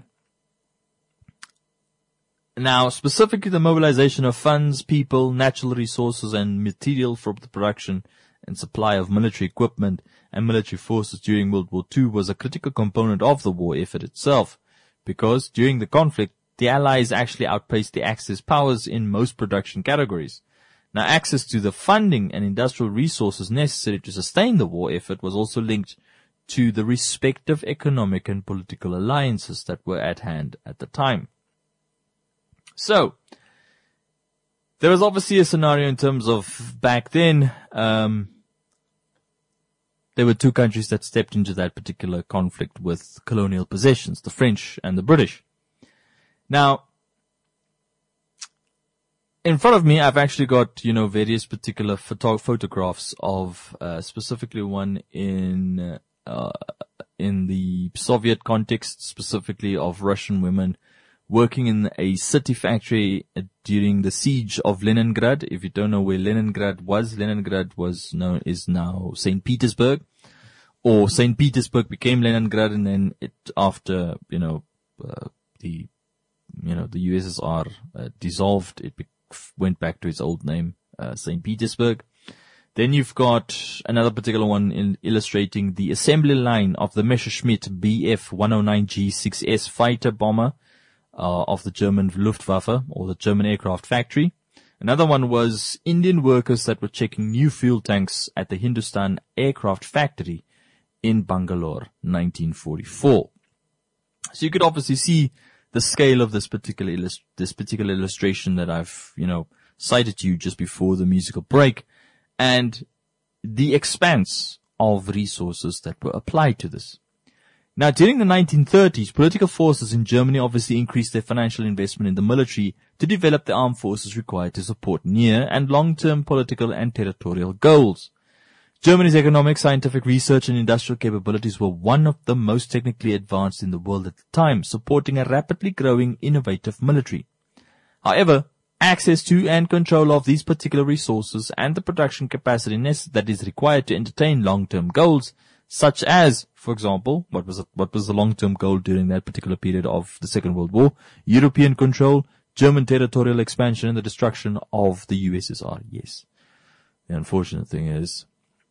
S1: Now, specifically the mobilization of funds, people, natural resources, and material for the production and supply of military equipment and military forces during World War II was a critical component of the war effort itself, because during the conflict, the Allies actually outpaced the Axis powers in most production categories. Now, access to the funding and industrial resources necessary to sustain the war effort was also linked to the respective economic and political alliances that were at hand at the time. So, there was obviously a scenario in terms of back then, there were two countries that stepped into that particular conflict with colonial possessions, the French and the British. Now, in front of me, I've actually got, various particular photographs of, specifically one in the Soviet context, specifically of Russian women working in a city factory during the siege of Leningrad. If you don't know where Leningrad is now St. Petersburg, or St. Petersburg became Leningrad, and then after the USSR dissolved, it went back to its old name, St. Petersburg. Then you've got another particular one illustrating the assembly line of the Messerschmitt Bf 109G6S fighter bomber of the German Luftwaffe, or the German aircraft factory. Another one was Indian workers that were checking new fuel tanks at the Hindustan aircraft factory in Bangalore, 1944. So you could obviously see the scale of this particular illustration that I've, cited to you just before the musical break, and the expanse of resources that were applied to this. Now, during the 1930s, political forces in Germany obviously increased their financial investment in the military to develop the armed forces required to support near and long-term political and territorial goals. Germany's economic, scientific research and industrial capabilities were one of the most technically advanced in the world at the time, supporting a rapidly growing, innovative military. However, access to and control of these particular resources and the production capacity that is required to entertain long-term goals, such as, for example, what was the long-term goal during that particular period of the Second World War? European control, German territorial expansion, and the destruction of the USSR. Yes. The unfortunate thing is,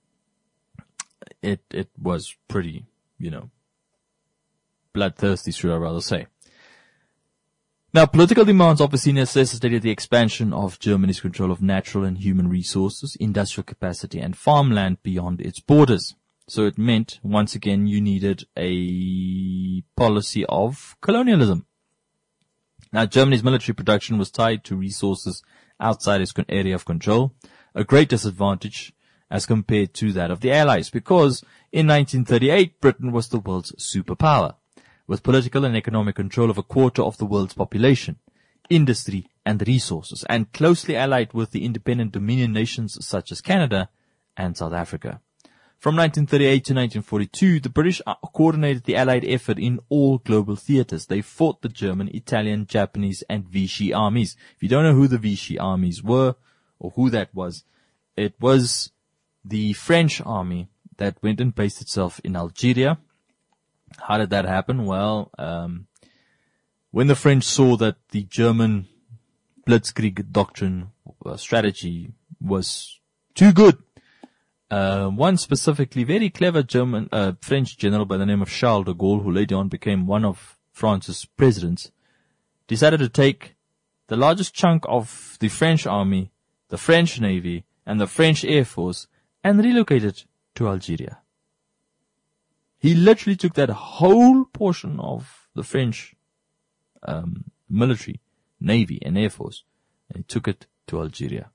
S1: it was pretty, bloodthirsty, should I rather say. Now, political demands obviously necessitated the expansion of Germany's control of natural and human resources, industrial capacity, and farmland beyond its borders. So it meant, once again, you needed a policy of colonialism. Now, Germany's military production was tied to resources outside its area of control, a great disadvantage as compared to that of the Allies, because in 1938, Britain was the world's superpower, with political and economic control of a quarter of the world's population, industry, and resources, and closely allied with the independent Dominion nations such as Canada and South Africa. From 1938 to 1942, the British coordinated the Allied effort in all global theaters. They fought the German, Italian, Japanese, and Vichy armies. If you don't know who the Vichy armies were, or who that was, it was the French army that went and based itself in Algeria. How did that happen? Well, when the French saw that the German Blitzkrieg doctrine strategy was too good, one specifically very clever French general by the name of Charles de Gaulle, who later on became one of France's presidents, decided to take the largest chunk of the French army, the French Navy, and the French Air Force, and relocate it to Algeria. He literally took that whole portion of the French military, Navy, and Air Force, and he took it to Algeria.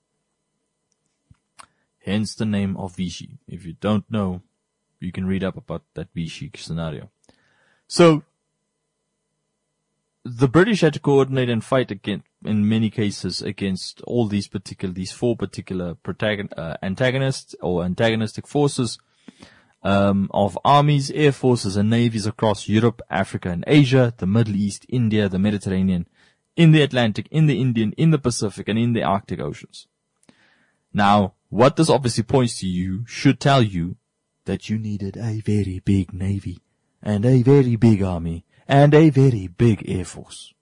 S1: Hence the name of Vichy. If you don't know, you can read up about that Vichy scenario. So, the British had to coordinate and fight against, in many cases, against all these four particular antagonistic forces of armies, air forces, and navies across Europe, Africa, and Asia, the Middle East, India, the Mediterranean, in the Atlantic, in the Indian, in the Pacific, and in the Arctic Oceans. Now, what this obviously points to you should tell you that you needed a very big navy, and a very big army, and a very big air force.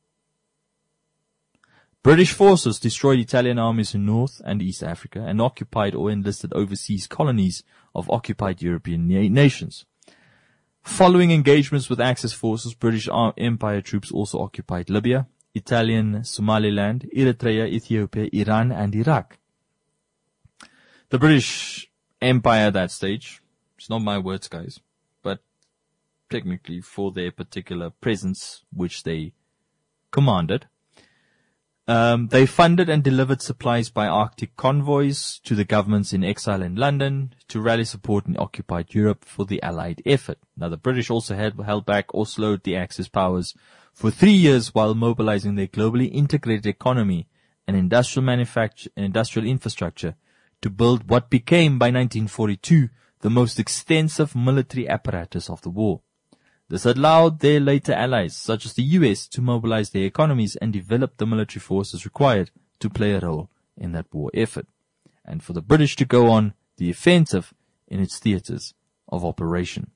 S1: British forces destroyed Italian armies in North and East Africa and occupied or enlisted overseas colonies of occupied European nations. Following engagements with Axis forces, British Empire troops also occupied Libya, Italian Somaliland, Eritrea, Ethiopia, Iran, and Iraq. The British Empire at that stage, it's not my words, guys, but technically for their particular presence, which they commanded, they funded and delivered supplies by Arctic convoys to the governments in exile in London to rally support in occupied Europe for the Allied effort. Now, the British also held back or slowed the Axis powers for 3 years while mobilizing their globally integrated economy and industrial infrastructure to build what became, by 1942, the most extensive military apparatus of the war. This allowed their later allies, such as the US, to mobilize their economies and develop the military forces required to play a role in that war effort, and for the British to go on the offensive in its theaters of operation.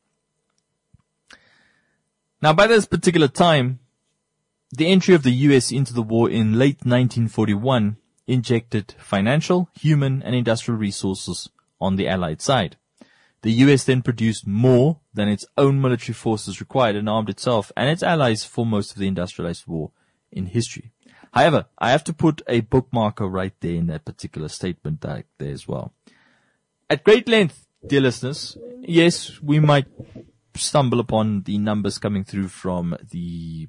S1: Now, by this particular time, the entry of the US into the war in late 1941 injected financial, human, and industrial resources on the Allied side. The US then produced more than its own military forces required and armed itself and its allies for most of the industrialized war in history. However, I have to put a bookmarker right there in that particular statement there as well. At great length, dear listeners, yes, we might stumble upon the numbers coming through from the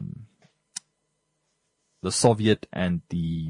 S1: Soviet and the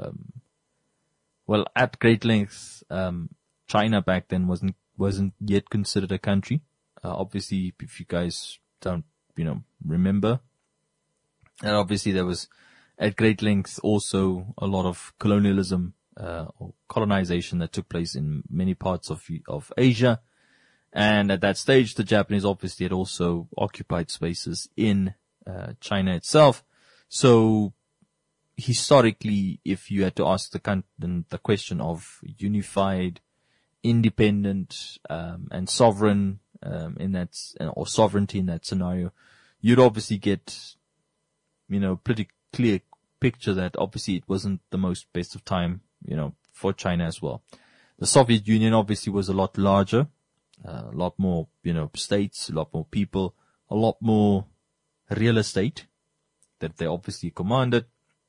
S1: at great length, China back then wasn't yet considered a country. Obviously, if you guys don't, remember, and obviously there was at great length also a lot of colonialism or colonization that took place in many parts of Asia. And at that stage, the Japanese obviously had also occupied spaces in China itself. So historically, if you had to ask the question of unified, independent, and sovereign, or sovereignty in that scenario, you'd obviously get, pretty clear picture that obviously it wasn't the most best of time, for China as well. The Soviet Union obviously was a lot larger, a lot more, states, a lot more people, a lot more real estate that they obviously commanded.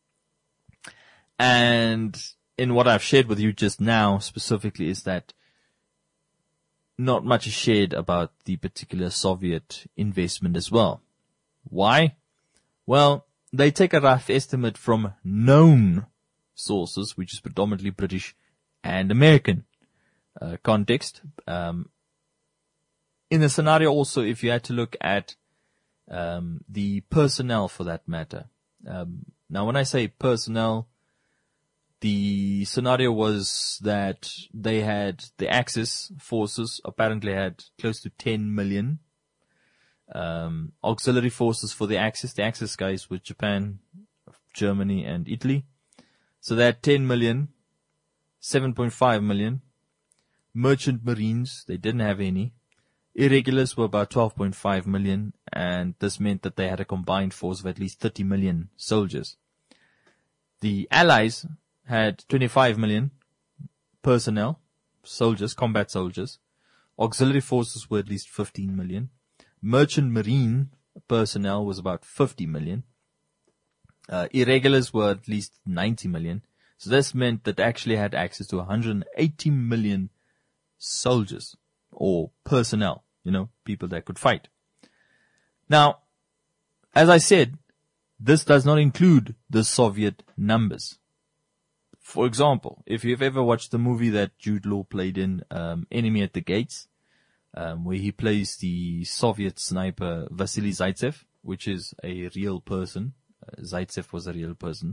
S1: And in what I've shared with you just now specifically is that not much is shared about the particular Soviet investment as well. Why? Well, they take a rough estimate from known sources, which is predominantly British and American context. In the scenario also, if you had to look at the personnel for that matter. Now, when I say personnel, the scenario was that they had the Axis forces apparently had close to 10 million auxiliary forces for the Axis. The Axis guys were Japan, Germany, and Italy. So they had 10 million, 7.5 million. Merchant Marines, they didn't have any. Irregulars were about 12.5 million, and this meant that they had a combined force of at least 30 million soldiers. The Allies had 25 million personnel, soldiers, combat soldiers. Auxiliary forces were at least 15 million. Merchant Marine personnel was about 50 million. Irregulars were at least 90 million. So this meant that they actually had access to 180 million soldiers or personnel, people that could fight. Now, as I said, this does not include the Soviet numbers. For example, if you've ever watched the movie that Jude Law played in, Enemy at the Gates, where he plays the Soviet sniper Vasily Zaitsev, which is a real person. Zaitsev was a real person.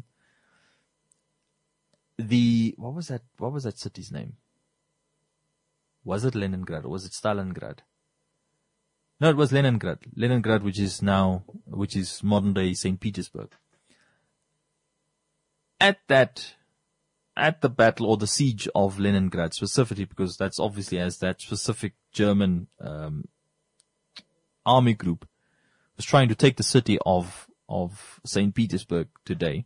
S1: What was that city's name? Was it Leningrad or was it Stalingrad? No, it was Leningrad. Leningrad, which is modern day St. Petersburg. At the battle or the siege of Leningrad specifically, because that's obviously as that specific German, army group was trying to take the city of St. Petersburg today.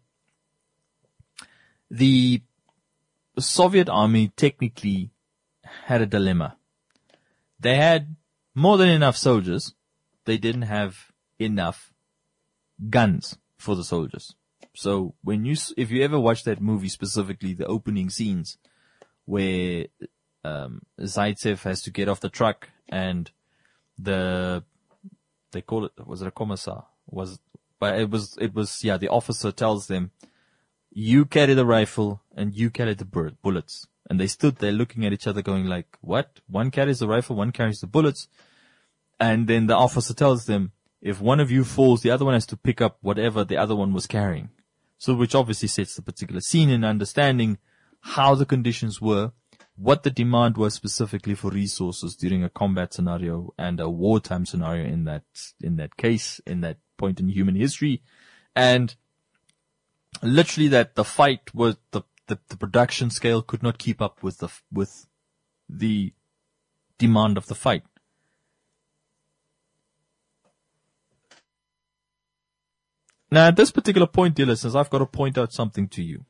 S1: The Soviet army technically had a dilemma. They had more than enough soldiers. They didn't have enough guns for the soldiers. So if you ever watch that movie, specifically the opening scenes where Zaitsev has to get off the truck and they call it, was it a commissar? The officer tells them, you carry the rifle and you carry the bullets. And they stood there looking at each other going like, what? One carries the rifle, one carries the bullets. And then the officer tells them, if one of you falls, the other one has to pick up whatever the other one was carrying. So which obviously sets the particular scene in understanding how the conditions were, what the demand was specifically for resources during a combat scenario and a wartime scenario in that case, in that point in human history. And literally that the fight was the production scale could not keep up with the demand of the fight. Now, at this particular point, dear listeners, I've got to point out something to you.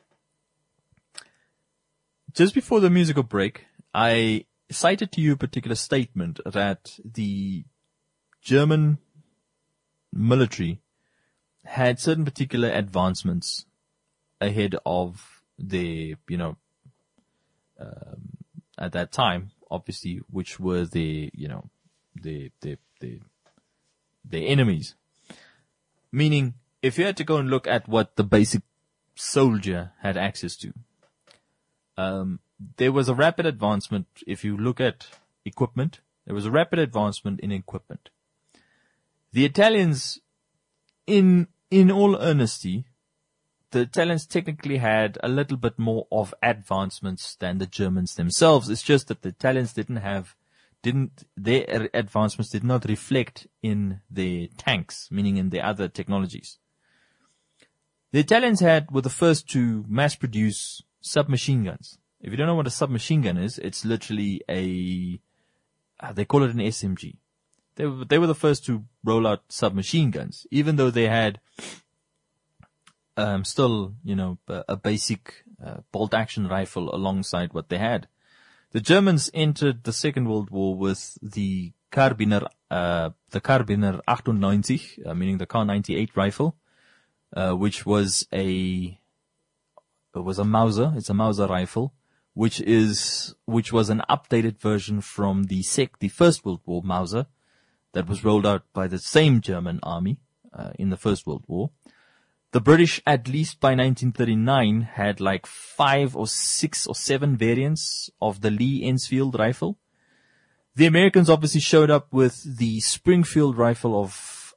S1: Just before the musical break, I cited to you a particular statement that the German military had certain particular advancements ahead of their, at that time, obviously, which were their enemies. Meaning, if you had to go and look at what the basic soldier had access to, there was a rapid advancement. If you look at equipment, there was a rapid advancement in equipment. The Italians, in all honesty, the Italians technically had a little bit more of advancements than the Germans themselves. It's just that the Italians their advancements did not reflect in their tanks, meaning in their other technologies. The Italians were the first to mass produce submachine guns. If you don't know what a submachine gun is, it's literally they call it an SMG. They were the first to roll out submachine guns, even though they had still, a basic bolt action rifle alongside what they had. The Germans entered the Second World War with the Karabiner 98, meaning the Kar 98 rifle, which was a Mauser. It's a Mauser rifle, which was an updated version from the First World War Mauser that was rolled out by the same German army in the First World War. The British, at least by 1939, had like 5 or 6 or 7 variants of the Lee Enfield rifle. The Americans obviously showed up with the Springfield rifle of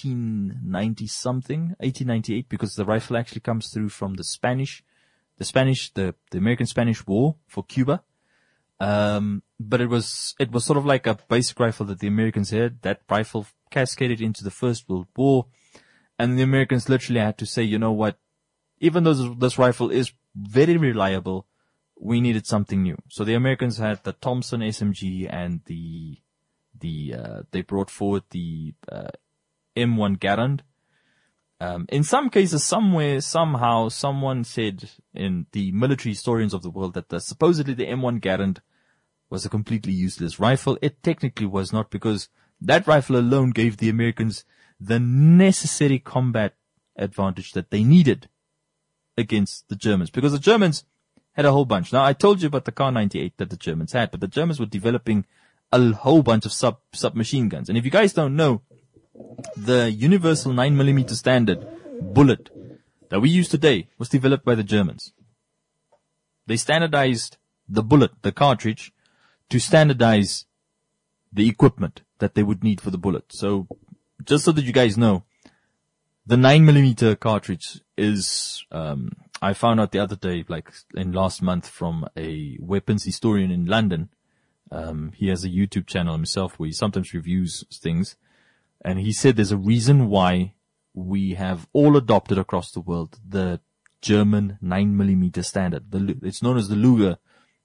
S1: 1898, because the rifle actually comes through from the American-Spanish War for Cuba. But it was sort of like a basic rifle that the Americans had. That rifle cascaded into the First World War. And the Americans literally had to say, you know what, even though this rifle is very reliable, we needed something new. So the Americans had the Thompson SMG, and they brought forward the M1 Garand. In some cases, somehow, someone said in the military historians of the world that supposedly the M1 Garand was a completely useless rifle. It technically was not, because that rifle alone gave the Americans the necessary combat advantage that they needed against the Germans, because the Germans had a whole bunch. Now, I told you about the Kar 98 that the Germans had, but the Germans were developing a whole bunch of submachine guns. And if you guys don't know, the universal 9mm standard bullet that we use today was developed by the Germans. They standardized the bullet, the cartridge, to standardize the equipment that they would need for the bullet. So, just so that you guys know, the 9mm cartridge is, I found out the other day, like in last month, from a weapons historian in London. He has a YouTube channel himself where he sometimes reviews things. And he said there's a reason why we have all adopted across the world the German 9mm standard. It's known as the Luger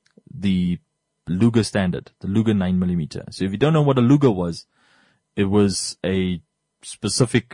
S1: standard, the Luger 9mm. So if you don't know what a Luger was, it was a specific,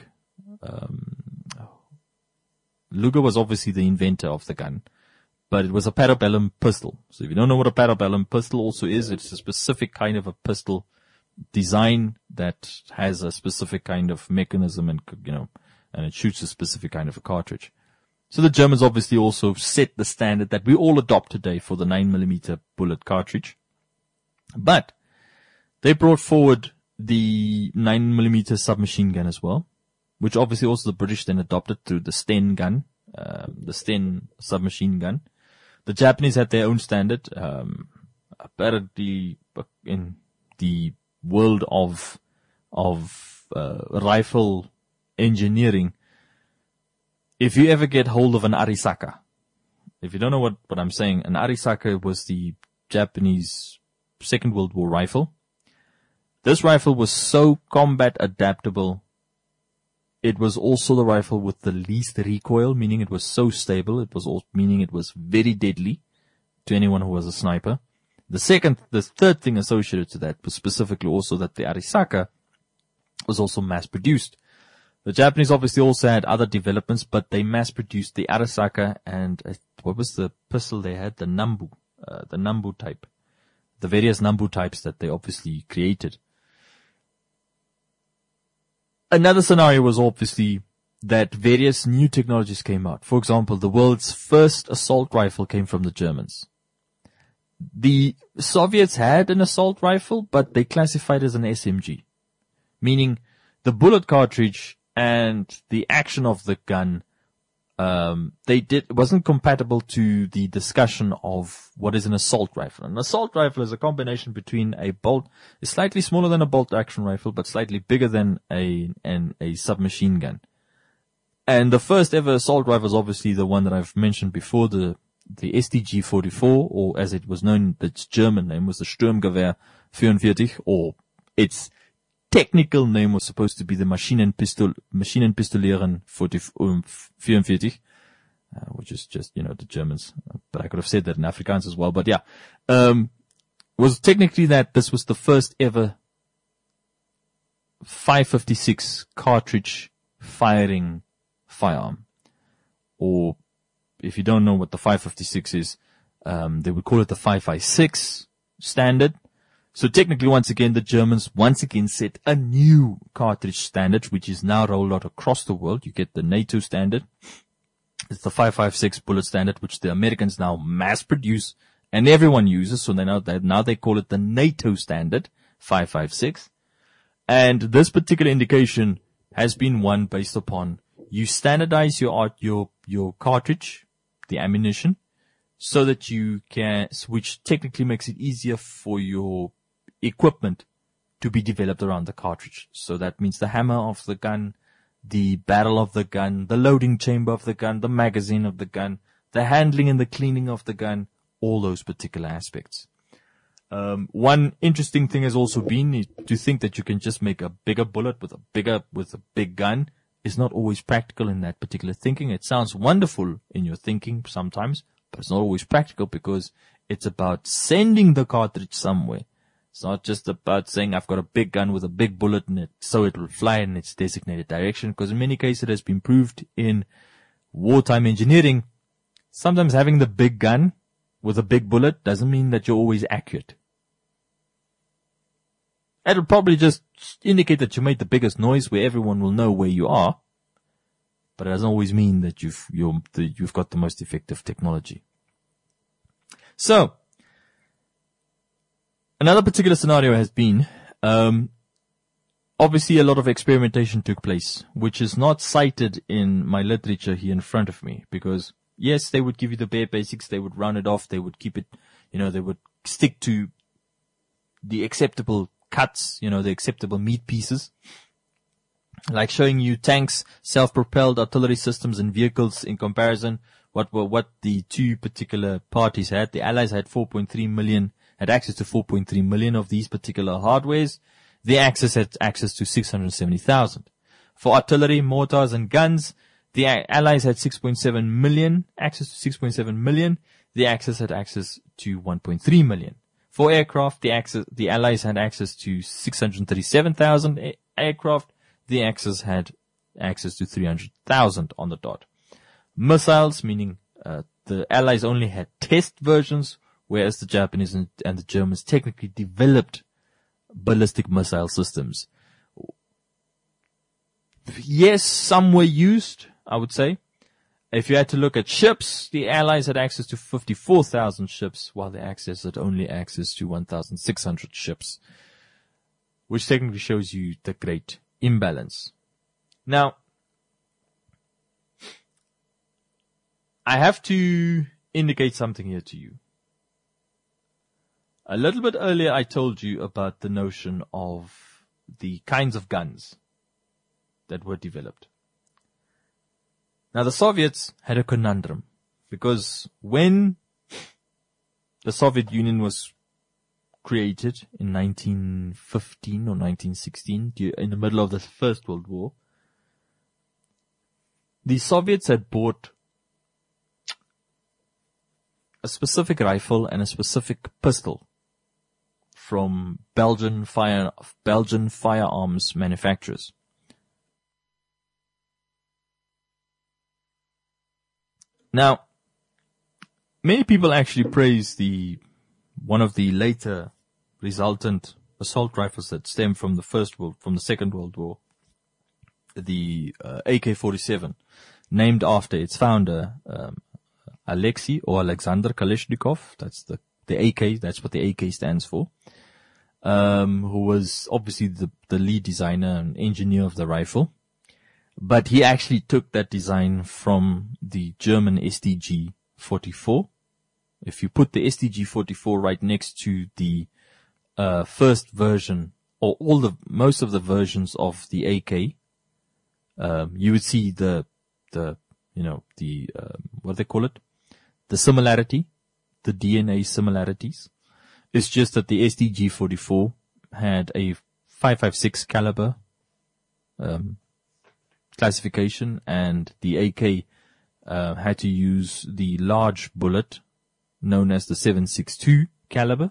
S1: Luger was obviously the inventor of the gun, but it was a parabellum pistol. So if you don't know what a parabellum pistol also is, it's a specific kind of a pistol design that has a specific kind of mechanism and it shoots a specific kind of a cartridge. So the Germans obviously also set the standard that we all adopt today for the 9mm bullet cartridge. But they brought forward the 9mm submachine gun as well, which obviously also the British then adopted through the Sten gun, the Sten submachine gun. The Japanese had their own standard. Apparently, in the world of rifle engineering, if you ever get hold of an Arisaka, if you don't know what I'm saying, an Arisaka was the Japanese Second World War rifle. This rifle was so combat adaptable. It was also the rifle with the least recoil, meaning it was so stable. Meaning it was very deadly to anyone who was a sniper. The third thing associated to that was specifically also that the Arisaka was also mass produced. The Japanese obviously also had other developments, but they mass produced the Arisaka and what was the pistol they had? The Nambu type. The various Nambu types that they obviously created. Another scenario was obviously that various new technologies came out. For example, the world's first assault rifle came from the Germans. The Soviets had an assault rifle, but they classified it as an SMG. Meaning the bullet cartridge and the action of the gun, wasn't compatible to the discussion of what is an assault rifle. An assault rifle is a combination between it's slightly smaller than a bolt action rifle, but slightly bigger than a submachine gun. And the first ever assault rifle is obviously the one that I've mentioned before, the STG-44, or as it was known, its German name was the Sturmgewehr 44, or its technical name was supposed to be the Maschinenpistolerin 44, which is just, the Germans. But I could have said that in Afrikaans as well. But yeah, was technically that this was the first ever 5.56 cartridge firing firearm. Or if you don't know what the 5.56 is, they would call it the 5.56 standard. So technically, once again, the Germans once again set a new cartridge standard, which is now rolled out across the world. You get the NATO standard. It's the 5.56 bullet standard, which the Americans now mass produce and everyone uses. So now they call it the NATO standard, 5.56. And this particular indication has been one based upon you standardize your cartridge, the ammunition, so that you can, which technically makes it easier for your equipment to be developed around the cartridge. So that means the hammer of the gun, the barrel of the gun, the loading chamber of the gun, the magazine of the gun, the handling and the cleaning of the gun, all those particular aspects. One interesting thing has also been to think that you can just make a bigger bullet with a big gun is not always practical in that particular thinking. It sounds wonderful in your thinking sometimes, but it's not always practical because it's about sending the cartridge somewhere. It's not just about saying I've got a big gun with a big bullet in it so it will fly in its designated direction, because in many cases it has been proved in wartime engineering, sometimes having the big gun with a big bullet doesn't mean that you're always accurate. It'll probably just indicate that you made the biggest noise where everyone will know where you are, but it doesn't always mean that you've got the most effective technology. So, another particular scenario has been, obviously a lot of experimentation took place, which is not cited in my literature here in front of me, because yes, they would give you the bare basics, they would round it off, they would keep it, they would stick to the acceptable cuts, the acceptable meat pieces, like showing you tanks, self-propelled artillery systems and vehicles in comparison, what the two particular parties had. The Allies had had access to 4.3 million of these particular hardwares. The Axis had access to 670,000. For artillery, mortars and guns, the Allies had 6.7 million, access to 6.7 million. The Axis had access to 1.3 million. For aircraft, the Allies had access to 637,000 aircraft. The Axis had access to 300,000 on the dot. Missiles, meaning the Allies only had test versions, whereas the Japanese and the Germans technically developed ballistic missile systems. Yes, some were used, I would say. If you had to look at ships, the Allies had access to 54,000 ships, while the Axis had only access to 1,600 ships, which technically shows you the great imbalance. Now, I have to indicate something here to you. A little bit earlier, I told you about the notion of the kinds of guns that were developed. Now, the Soviets had a conundrum, because when the Soviet Union was created in 1915 or 1916, in the middle of the First World War, the Soviets had bought a specific rifle and a specific pistol from Belgian firearms manufacturers. Now, many people actually praise one of the later resultant assault rifles that stem from the Second World War, the AK-47, named after its founder, Alexei or Alexander Kalashnikov. That's the AK. That's what the AK stands for. Who was obviously the lead designer and engineer of the rifle. But he actually took that design from the German STG-44. If you put the STG-44 right next to the first version, or most of the versions of the AK, you would see the what do they call it? The similarity, the DNA similarities. It's just that the STG-44 had a 5.56 caliber classification, and the AK had to use the large bullet known as the 7.62 caliber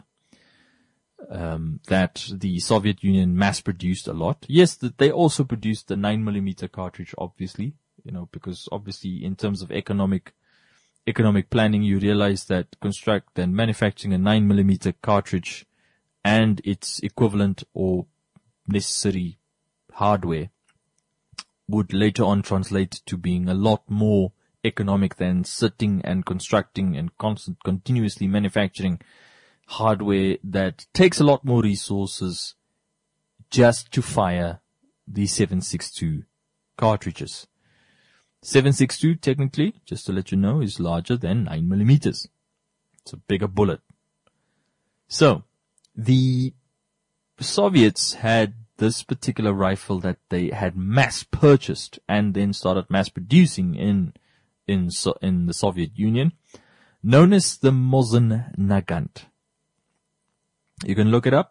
S1: that the Soviet Union mass-produced a lot. Yes, they also produced the 9mm cartridge, obviously, because obviously in terms of economic planning, you realize that construct and manufacturing a 9mm cartridge and its equivalent or necessary hardware would later on translate to being a lot more economic than sitting and constructing and continuously manufacturing hardware that takes a lot more resources just to fire the 7.62 cartridges. 7.62 technically, just to let you know, is larger than 9mm. It's a bigger bullet. So, the Soviets had this particular rifle that they had mass purchased and then started mass producing in the Soviet Union, known as the Mosin Nagant. You can look it up.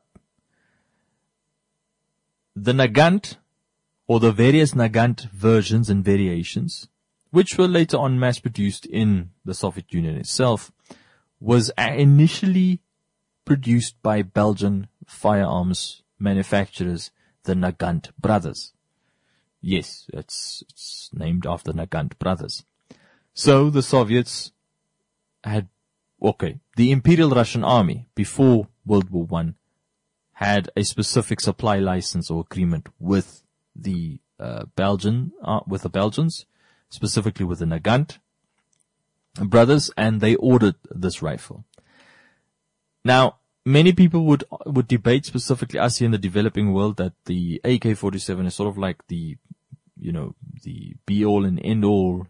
S1: The Nagant, or the various Nagant versions and variations, which were later on mass produced in the Soviet Union itself, was initially produced by Belgian firearms manufacturers, the Nagant brothers. Yes, it's named after Nagant brothers. So the Soviets had, the Imperial Russian Army before World War I had a specific supply license or agreement with the Belgians, specifically with the Nagant brothers, and they ordered this rifle. Now, many people would debate, specifically us here in the developing world, that the AK-47 is sort of like the be-all and end-all,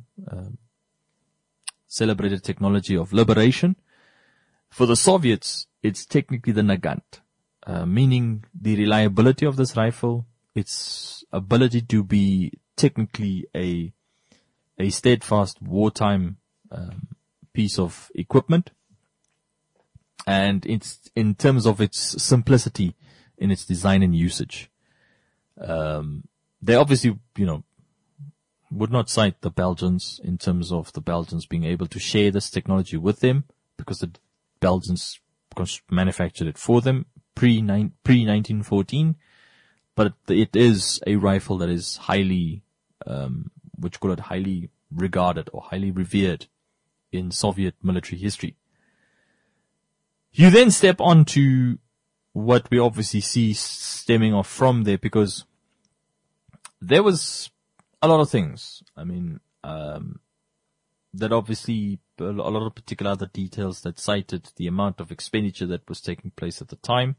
S1: celebrated technology of liberation. For the Soviets, it's technically the Nagant, meaning the reliability of this rifle, its ability to be technically a steadfast wartime piece of equipment, and it's in terms of its simplicity in its design and usage. They obviously, would not cite the Belgians in terms of the Belgians being able to share this technology with them, because the Belgians manufactured it for them pre-1914. But it is a rifle that is highly, highly regarded or highly revered in Soviet military history. You then step on to what we obviously see stemming off from there, because there was a lot of things. I mean, that obviously a lot of particular other details that cited the amount of expenditure that was taking place at the time.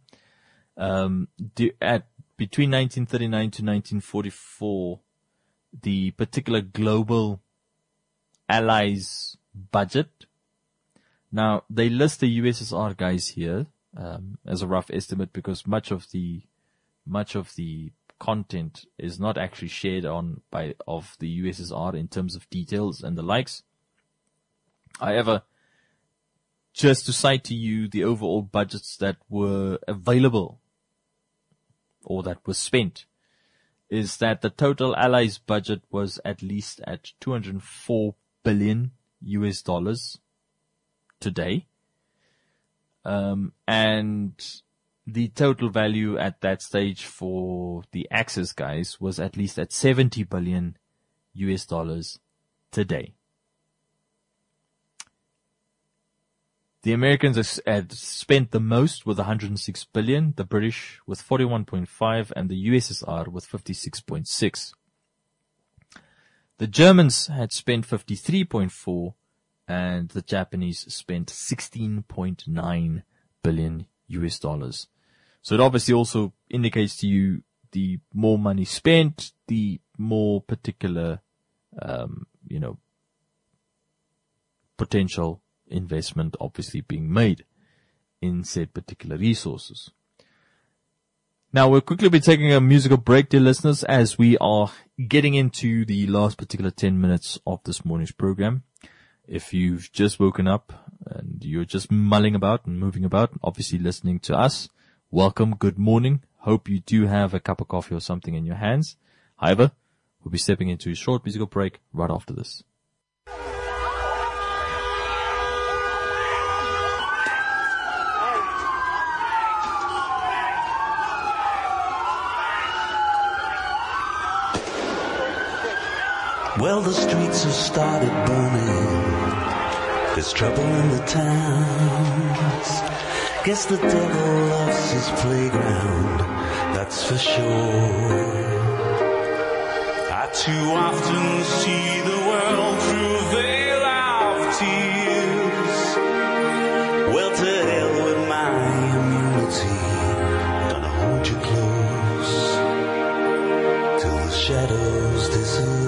S1: Between 1939 to 1944, the particular global Allies budget. Now, they list the USSR guys here, as a rough estimate, because much of the content is not actually shared of the USSR in terms of details and the likes. However, just to cite to you the overall budgets that were available or that was spent, is that the total Allies budget was at least at $204 billion today. And the total value at that stage for the Axis guys was at least at $70 billion today. The Americans had spent the most with 106 billion, the British with 41.5, and the USSR with 56.6. The Germans had spent 53.4, and the Japanese spent 16.9 billion US dollars. So it obviously also indicates to you the more money spent, the more particular, potential investment obviously being made in said particular resources. Now, we'll quickly be taking a musical break, dear listeners, as we are getting into the last particular 10 minutes of this morning's program. If you've just woken up and you're just mulling about and moving about, obviously listening to us, welcome, good morning. Hope you do have a cup of coffee or something in your hands. However, we'll be stepping into a short musical break right after this.
S3: Well, the streets have started burning. There's trouble in the towns. Guess the devil loves his playground, that's for sure. I too often see the world through a veil of tears. Well, to hell with my immunity. Gonna hold you close till the shadows disappear.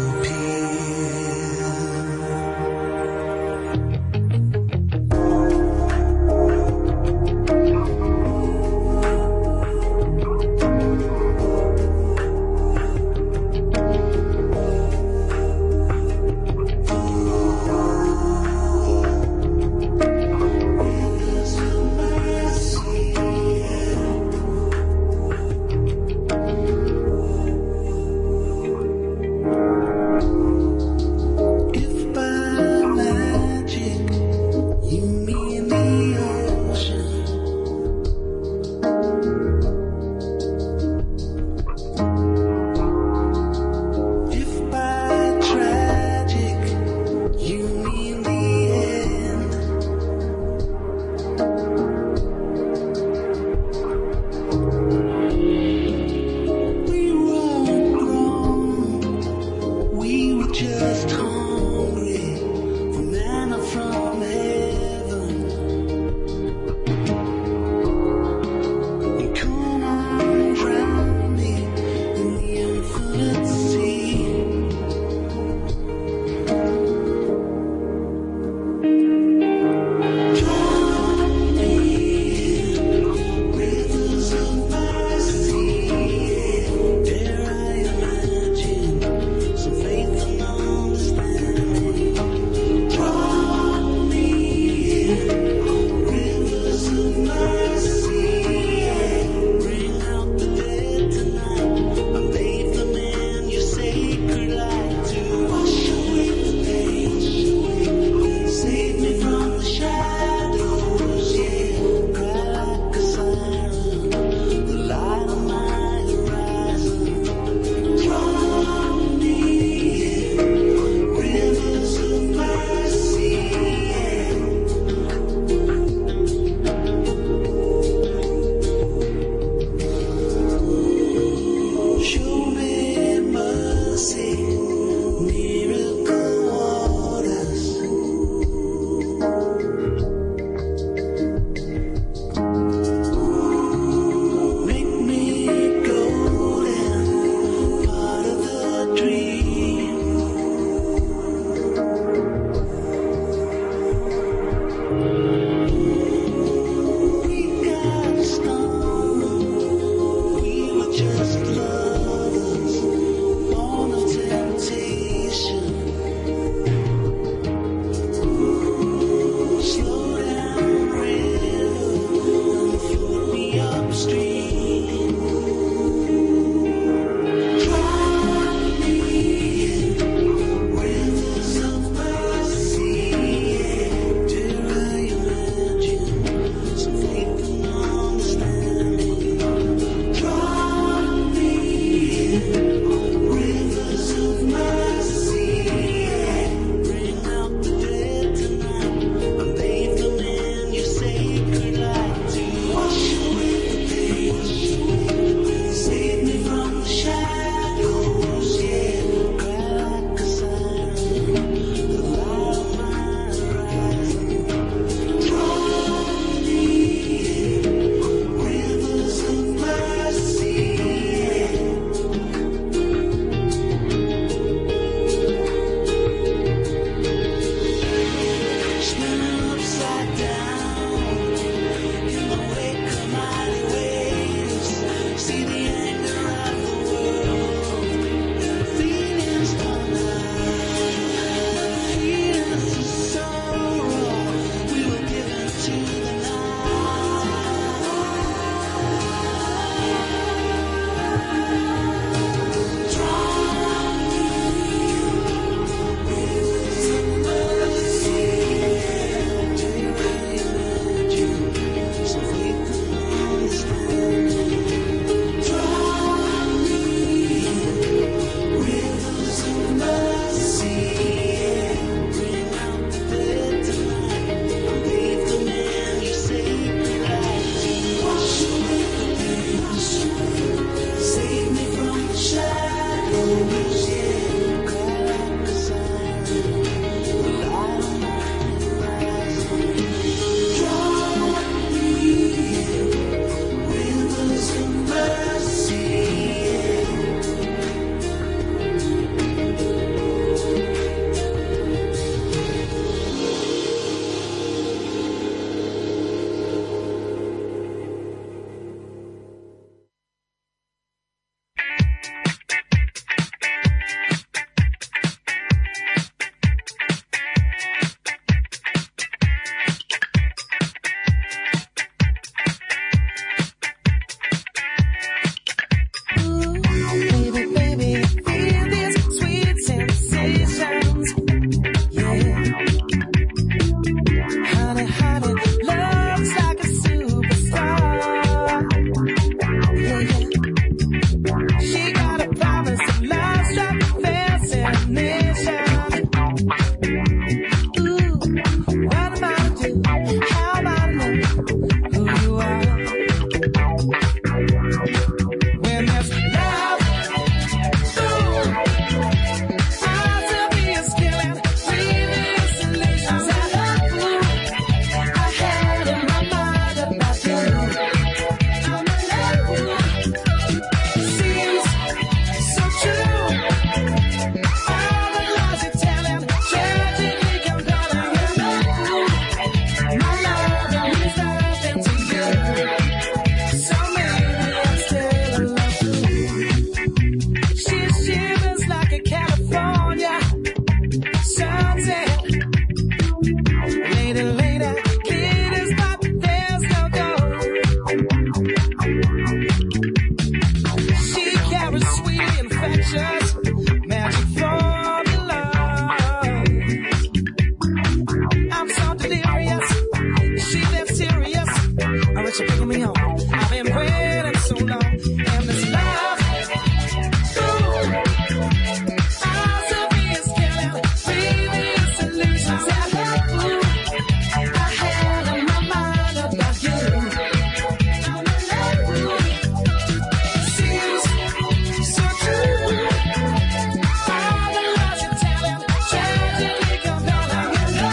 S3: So bring me home. I've been waiting so long, and this love, ooh, eyes of me is killing, previous illusions that I had in my mind about you. I'm in love with you. Seems so true. All the lies you're telling, tragically compelling.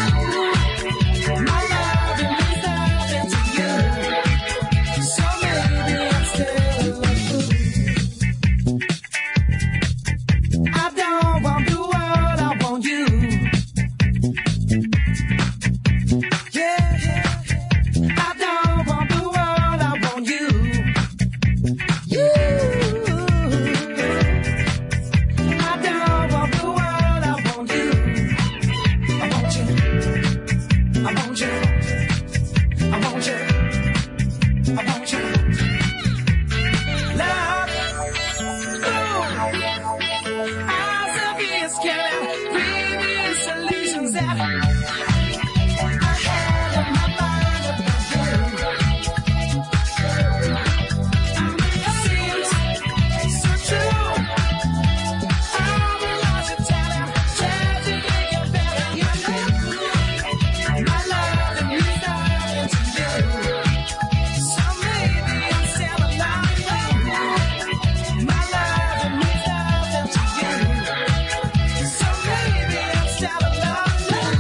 S3: My love and me diving to you. So maybe I'm still in love with you. I don't want the world, I want you. Yeah, I don't want the world, I want you. You. I don't want the world, I want you. I want you. I want you. I want you. I want you. Love. Ooh. Eyes of ears killing, previous illusions that I had in my mind about you. Seems so true. All the lies you're telling, tragically compelling. My love and me diving to you. So maybe I'm still alive. My love and me diving to you. So maybe I'm still alive.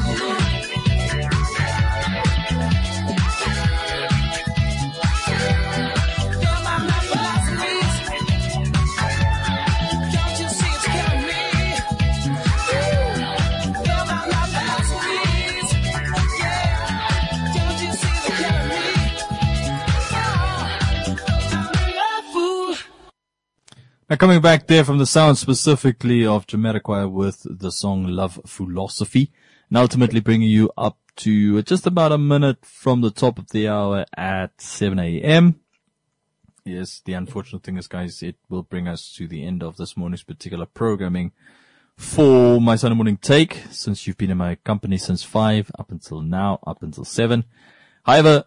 S3: You're my love philosophies. Don't you see it's killing me? You're my love philosophies. Yeah. Don't you see it's killing me? I'm in love, fool.
S1: Now coming back there from the sound specifically of Jamiroquai with the song Love Philosophy, and ultimately bringing you up to just about a minute from the top of the hour at 7 a.m. Yes, the unfortunate thing is, guys, it will bring us to the end of this morning's particular programming for my Sunday morning take, since you've been in my company since 5 up until now, up until 7. However,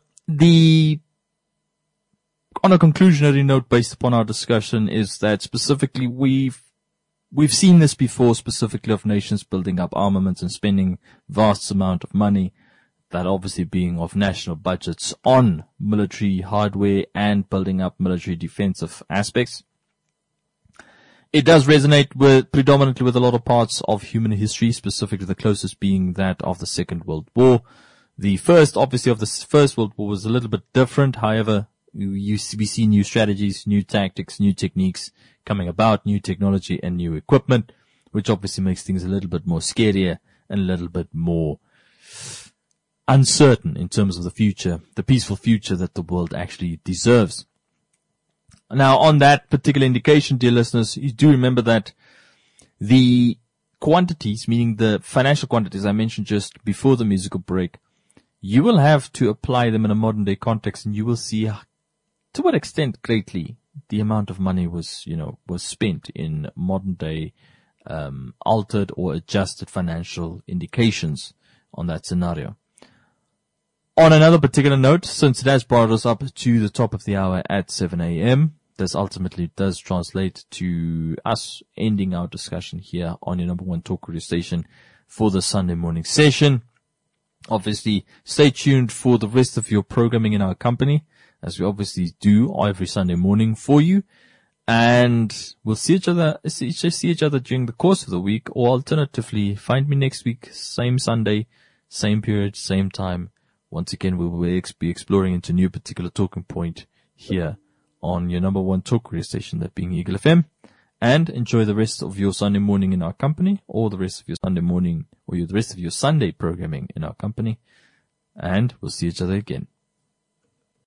S1: on a conclusionary note based upon our discussion is that specifically we've seen this before, specifically of nations building up armaments and spending vast amount of money, that obviously being of national budgets on military hardware and building up military defensive aspects. It does resonate predominantly with a lot of parts of human history, specifically the closest being that of the Second World War. The first, obviously, of the First World War was a little bit different. However, we see new strategies, new tactics, new techniques coming about, new technology and new equipment, which obviously makes things a little bit more scarier and a little bit more uncertain in terms of the future, the peaceful future that the world actually deserves. Now, on that particular indication, dear listeners, you do remember that the quantities, meaning the financial quantities I mentioned just before the musical break, you will have to apply them in a modern day context, and you will see to what extent greatly the amount of money was spent in modern day, altered or adjusted financial indications on that scenario. On another particular note, since it has brought us up to the top of the hour at 7 a.m., this ultimately does translate to us ending our discussion here on your number one talk radio station for the Sunday morning session. Obviously, stay tuned for the rest of your programming in our company, as we obviously do every Sunday morning for you. And we'll see each other during the course of the week, or alternatively, find me next week, same Sunday, same period, same time. Once again, we will be exploring into a new particular talking point here on your number one talk radio station, that being Eagle FM. And enjoy the rest of your Sunday morning in our company, or the rest of your Sunday morning, or the rest of your Sunday programming in our company. And we'll see each other again.